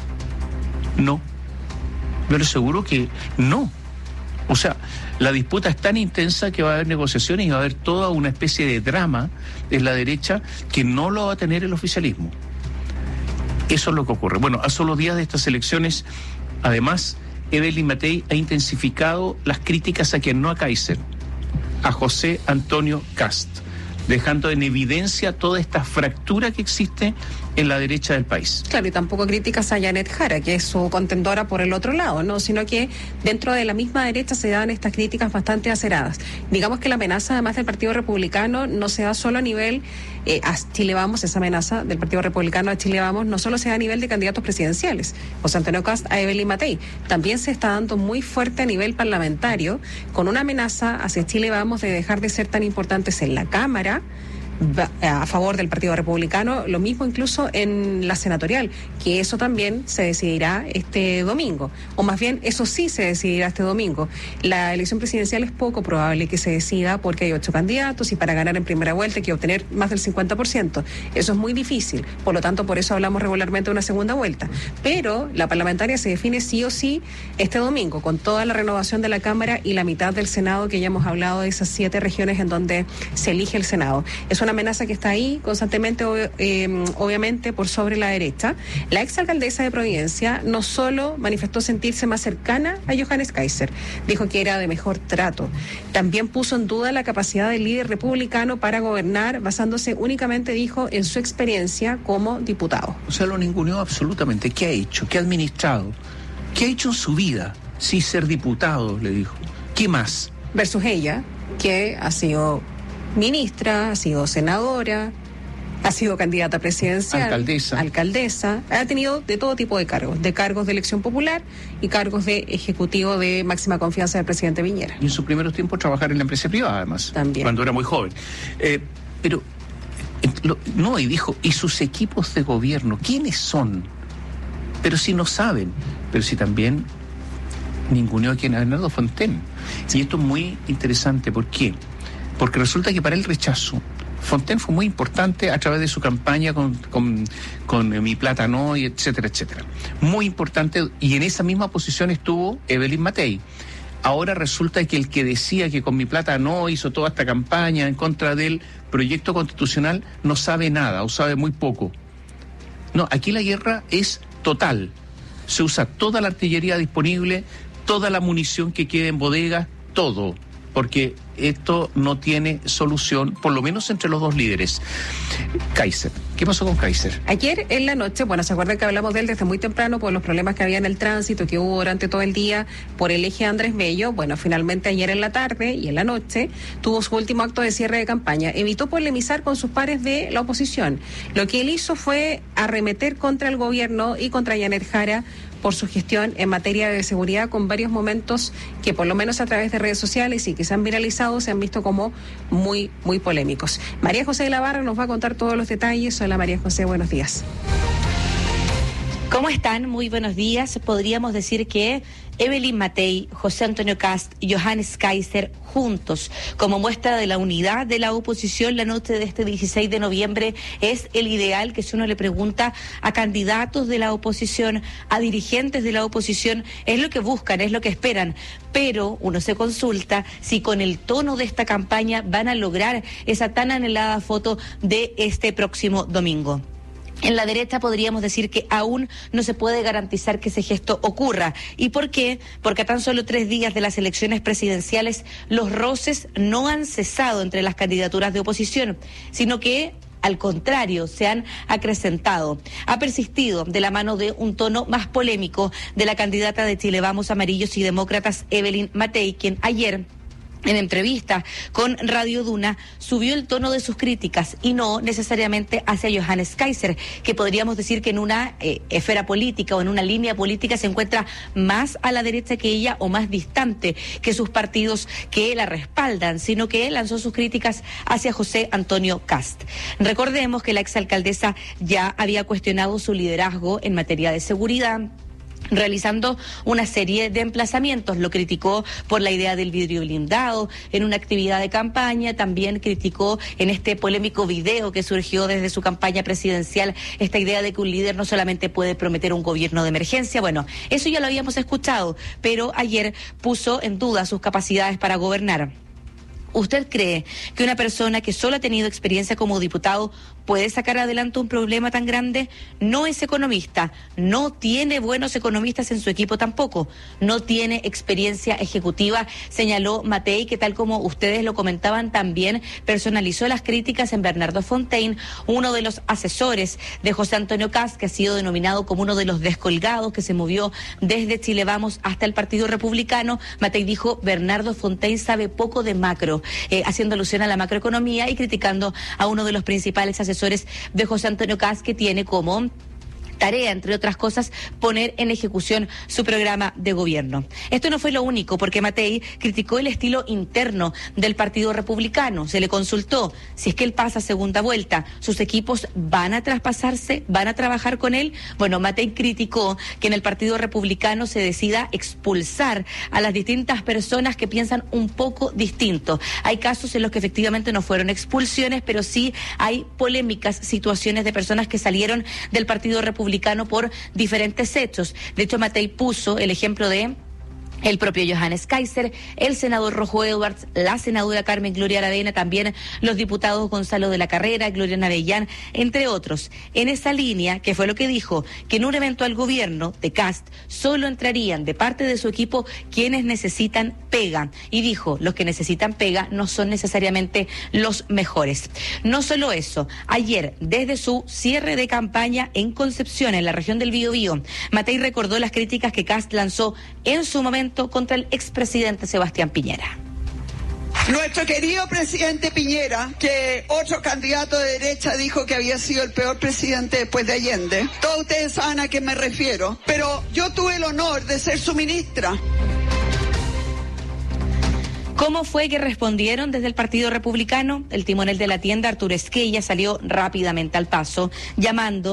No. Yo le aseguro que no. O sea, la disputa es tan intensa que va a haber negociaciones y va a haber toda una especie de drama en la derecha que no lo va a tener el oficialismo. Eso es lo que ocurre. Bueno, a solo días de estas elecciones, además, Evelyn Matei ha intensificado las críticas a quien no a Kaiser, a José Antonio Kast, dejando en evidencia toda esta fractura que existe en la derecha del país. Claro, y tampoco críticas a Janet Jara, que es su contendora por el otro lado, ¿no? Sino que dentro de la misma derecha se dan estas críticas bastante aceradas. Digamos que la amenaza, además del Partido Republicano, no se da solo a nivel eh, a Chile Vamos, esa amenaza del Partido Republicano a Chile Vamos, no solo se da a nivel de candidatos presidenciales, José Antonio Kast a Evelyn Matei, también se está dando muy fuerte a nivel parlamentario, con una amenaza hacia Chile Vamos de dejar de ser tan importantes en la Cámara, a favor del Partido Republicano, lo mismo incluso en la senatorial, que eso también se decidirá este domingo, o más bien eso sí se decidirá este domingo. La elección presidencial es poco probable que se decida porque hay ocho candidatos y para ganar en primera vuelta hay que obtener más del cincuenta por ciento. Eso es muy difícil, por lo tanto por eso hablamos regularmente de una segunda vuelta. Pero la parlamentaria se define sí o sí este domingo, con toda la renovación de la Cámara y la mitad del Senado, que ya hemos hablado de esas siete regiones en donde se elige el Senado. Es una amenaza que está ahí constantemente, eh, obviamente, por sobre la derecha. La exalcaldesa de Providencia no solo manifestó sentirse más cercana a Johannes Kaiser, dijo que era de mejor trato. También puso en duda la capacidad del líder republicano para gobernar, basándose únicamente, dijo, en su experiencia como diputado. O sea, lo ninguneó absolutamente. ¿Qué ha hecho? ¿Qué ha administrado? ¿Qué ha hecho en su vida? Sí, ser diputado, le dijo. ¿Qué más? Versus ella, que ha sido ministra, ha sido senadora, ha sido candidata presidencial, alcaldesa. alcaldesa, ha tenido de todo tipo de cargos, de cargos de elección popular y cargos de ejecutivo de máxima confianza del presidente Piñera. Y en sus primeros tiempos trabajar en la empresa privada, además. También. Cuando era muy joven. Eh, pero, eh, lo, no, y dijo, ¿y sus equipos de gobierno? ¿Quiénes son? Pero si no saben, pero si también ninguneó a quien Bernardo Fontaine. Y esto es muy interesante, ¿por qué? Porque resulta que para el rechazo, Fontaine fue muy importante a través de su campaña con, con, con Mi Plata No, y etcétera, etcétera. Muy importante, y en esa misma posición estuvo Evelyn Matei. Ahora resulta que el que decía que con Mi Plata No hizo toda esta campaña en contra del proyecto constitucional no sabe nada, o sabe muy poco. No, aquí la guerra es total. Se usa toda la artillería disponible, toda la munición que quede en bodegas, todo. Porque esto no tiene solución, por lo menos entre los dos líderes. Kaiser, ¿qué pasó con Kaiser? Ayer en la noche, bueno, se acuerdan que hablamos de él desde muy temprano por los problemas que había en el tránsito, que hubo durante todo el día por el eje Andrés Bello. Bueno, finalmente ayer en la tarde y en la noche tuvo su último acto de cierre de campaña. Evitó polemizar con sus pares de la oposición. Lo que él hizo fue arremeter contra el gobierno y contra Janet Jara por su gestión en materia de seguridad, con varios momentos que por lo menos a través de redes sociales y que se han viralizado se han visto como muy, muy polémicos. María José de la Barra nos va a contar todos los detalles. Hola María José, buenos días. ¿Cómo están? Muy buenos días. Podríamos decir que Evelyn Matei, José Antonio Kast y Johannes Kaiser juntos, como muestra de la unidad de la oposición, la noche de este dieciséis de noviembre es el ideal que si uno le pregunta a candidatos de la oposición, a dirigentes de la oposición, es lo que buscan, es lo que esperan. Pero uno se consulta si con el tono de esta campaña van a lograr esa tan anhelada foto de este próximo domingo. En la derecha podríamos decir que aún no se puede garantizar que ese gesto ocurra. ¿Y por qué? Porque a tan solo tres días de las elecciones presidenciales los roces no han cesado entre las candidaturas de oposición, sino que al contrario, se han acrecentado. Ha persistido de la mano de un tono más polémico de la candidata de Chile Vamos, Amarillos y Demócratas, Evelyn Matei, quien ayer, en entrevista con Radio Duna, subió el tono de sus críticas y no necesariamente hacia Johannes Kaiser, que podríamos decir que en una eh, esfera política o en una línea política se encuentra más a la derecha que ella o más distante que sus partidos que la respaldan, sino que lanzó sus críticas hacia José Antonio Kast. Recordemos que la exalcaldesa ya había cuestionado su liderazgo en materia de seguridad, realizando una serie de emplazamientos. Lo criticó por la idea del vidrio blindado en una actividad de campaña, también criticó en este polémico video que surgió desde su campaña presidencial esta idea de que un líder no solamente puede prometer un gobierno de emergencia. Bueno, eso ya lo habíamos escuchado, pero ayer puso en duda sus capacidades para gobernar. ¿Usted cree que una persona que solo ha tenido experiencia como diputado puede sacar adelante un problema tan grande? No es economista, no tiene buenos economistas en su equipo tampoco, no tiene experiencia ejecutiva, señaló Matei, que tal como ustedes lo comentaban también personalizó las críticas en Bernardo Fontaine, uno de los asesores de José Antonio Kast, que ha sido denominado como uno de los descolgados que se movió desde Chile Vamos hasta el Partido Republicano. Matei dijo, Bernardo Fontaine sabe poco de macro, eh, haciendo alusión a la macroeconomía y criticando a uno de los principales asesores de José Antonio Kast, que tiene como tarea, entre otras cosas, poner en ejecución su programa de gobierno. Esto no fue lo único, porque Matei criticó el estilo interno del Partido Republicano. Se le consultó si es que él pasa segunda vuelta, ¿sus equipos van a traspasarse, van a trabajar con él? Bueno, Matei criticó que en el Partido Republicano se decida expulsar a las distintas personas que piensan un poco distinto. Hay casos en los que efectivamente no fueron expulsiones, pero sí hay polémicas situaciones de personas que salieron del Partido Republicano por diferentes hechos. De hecho, Matei puso el ejemplo de el propio Johannes Kaiser, el senador Rojo Edwards, la senadora Carmen Gloria Aravena, también los diputados Gonzalo de la Carrera, Gloria Navellán, entre otros. En esa línea, que fue lo que dijo, que en un eventual gobierno de Kast solo entrarían de parte de su equipo quienes necesitan pega. Y dijo, los que necesitan pega no son necesariamente los mejores. No solo eso, ayer, desde su cierre de campaña en Concepción, en la región del Biobío, Matei recordó las críticas que Kast lanzó en su momento contra el expresidente Sebastián Piñera. Nuestro querido presidente Piñera, que otro candidato de derecha dijo que había sido el peor presidente después de Allende. Todos ustedes saben a qué me refiero, pero yo tuve el honor de ser su ministra. ¿Cómo fue que respondieron desde el Partido Republicano? El timonel de la tienda, Arturo Esquella, salió rápidamente al paso, llamando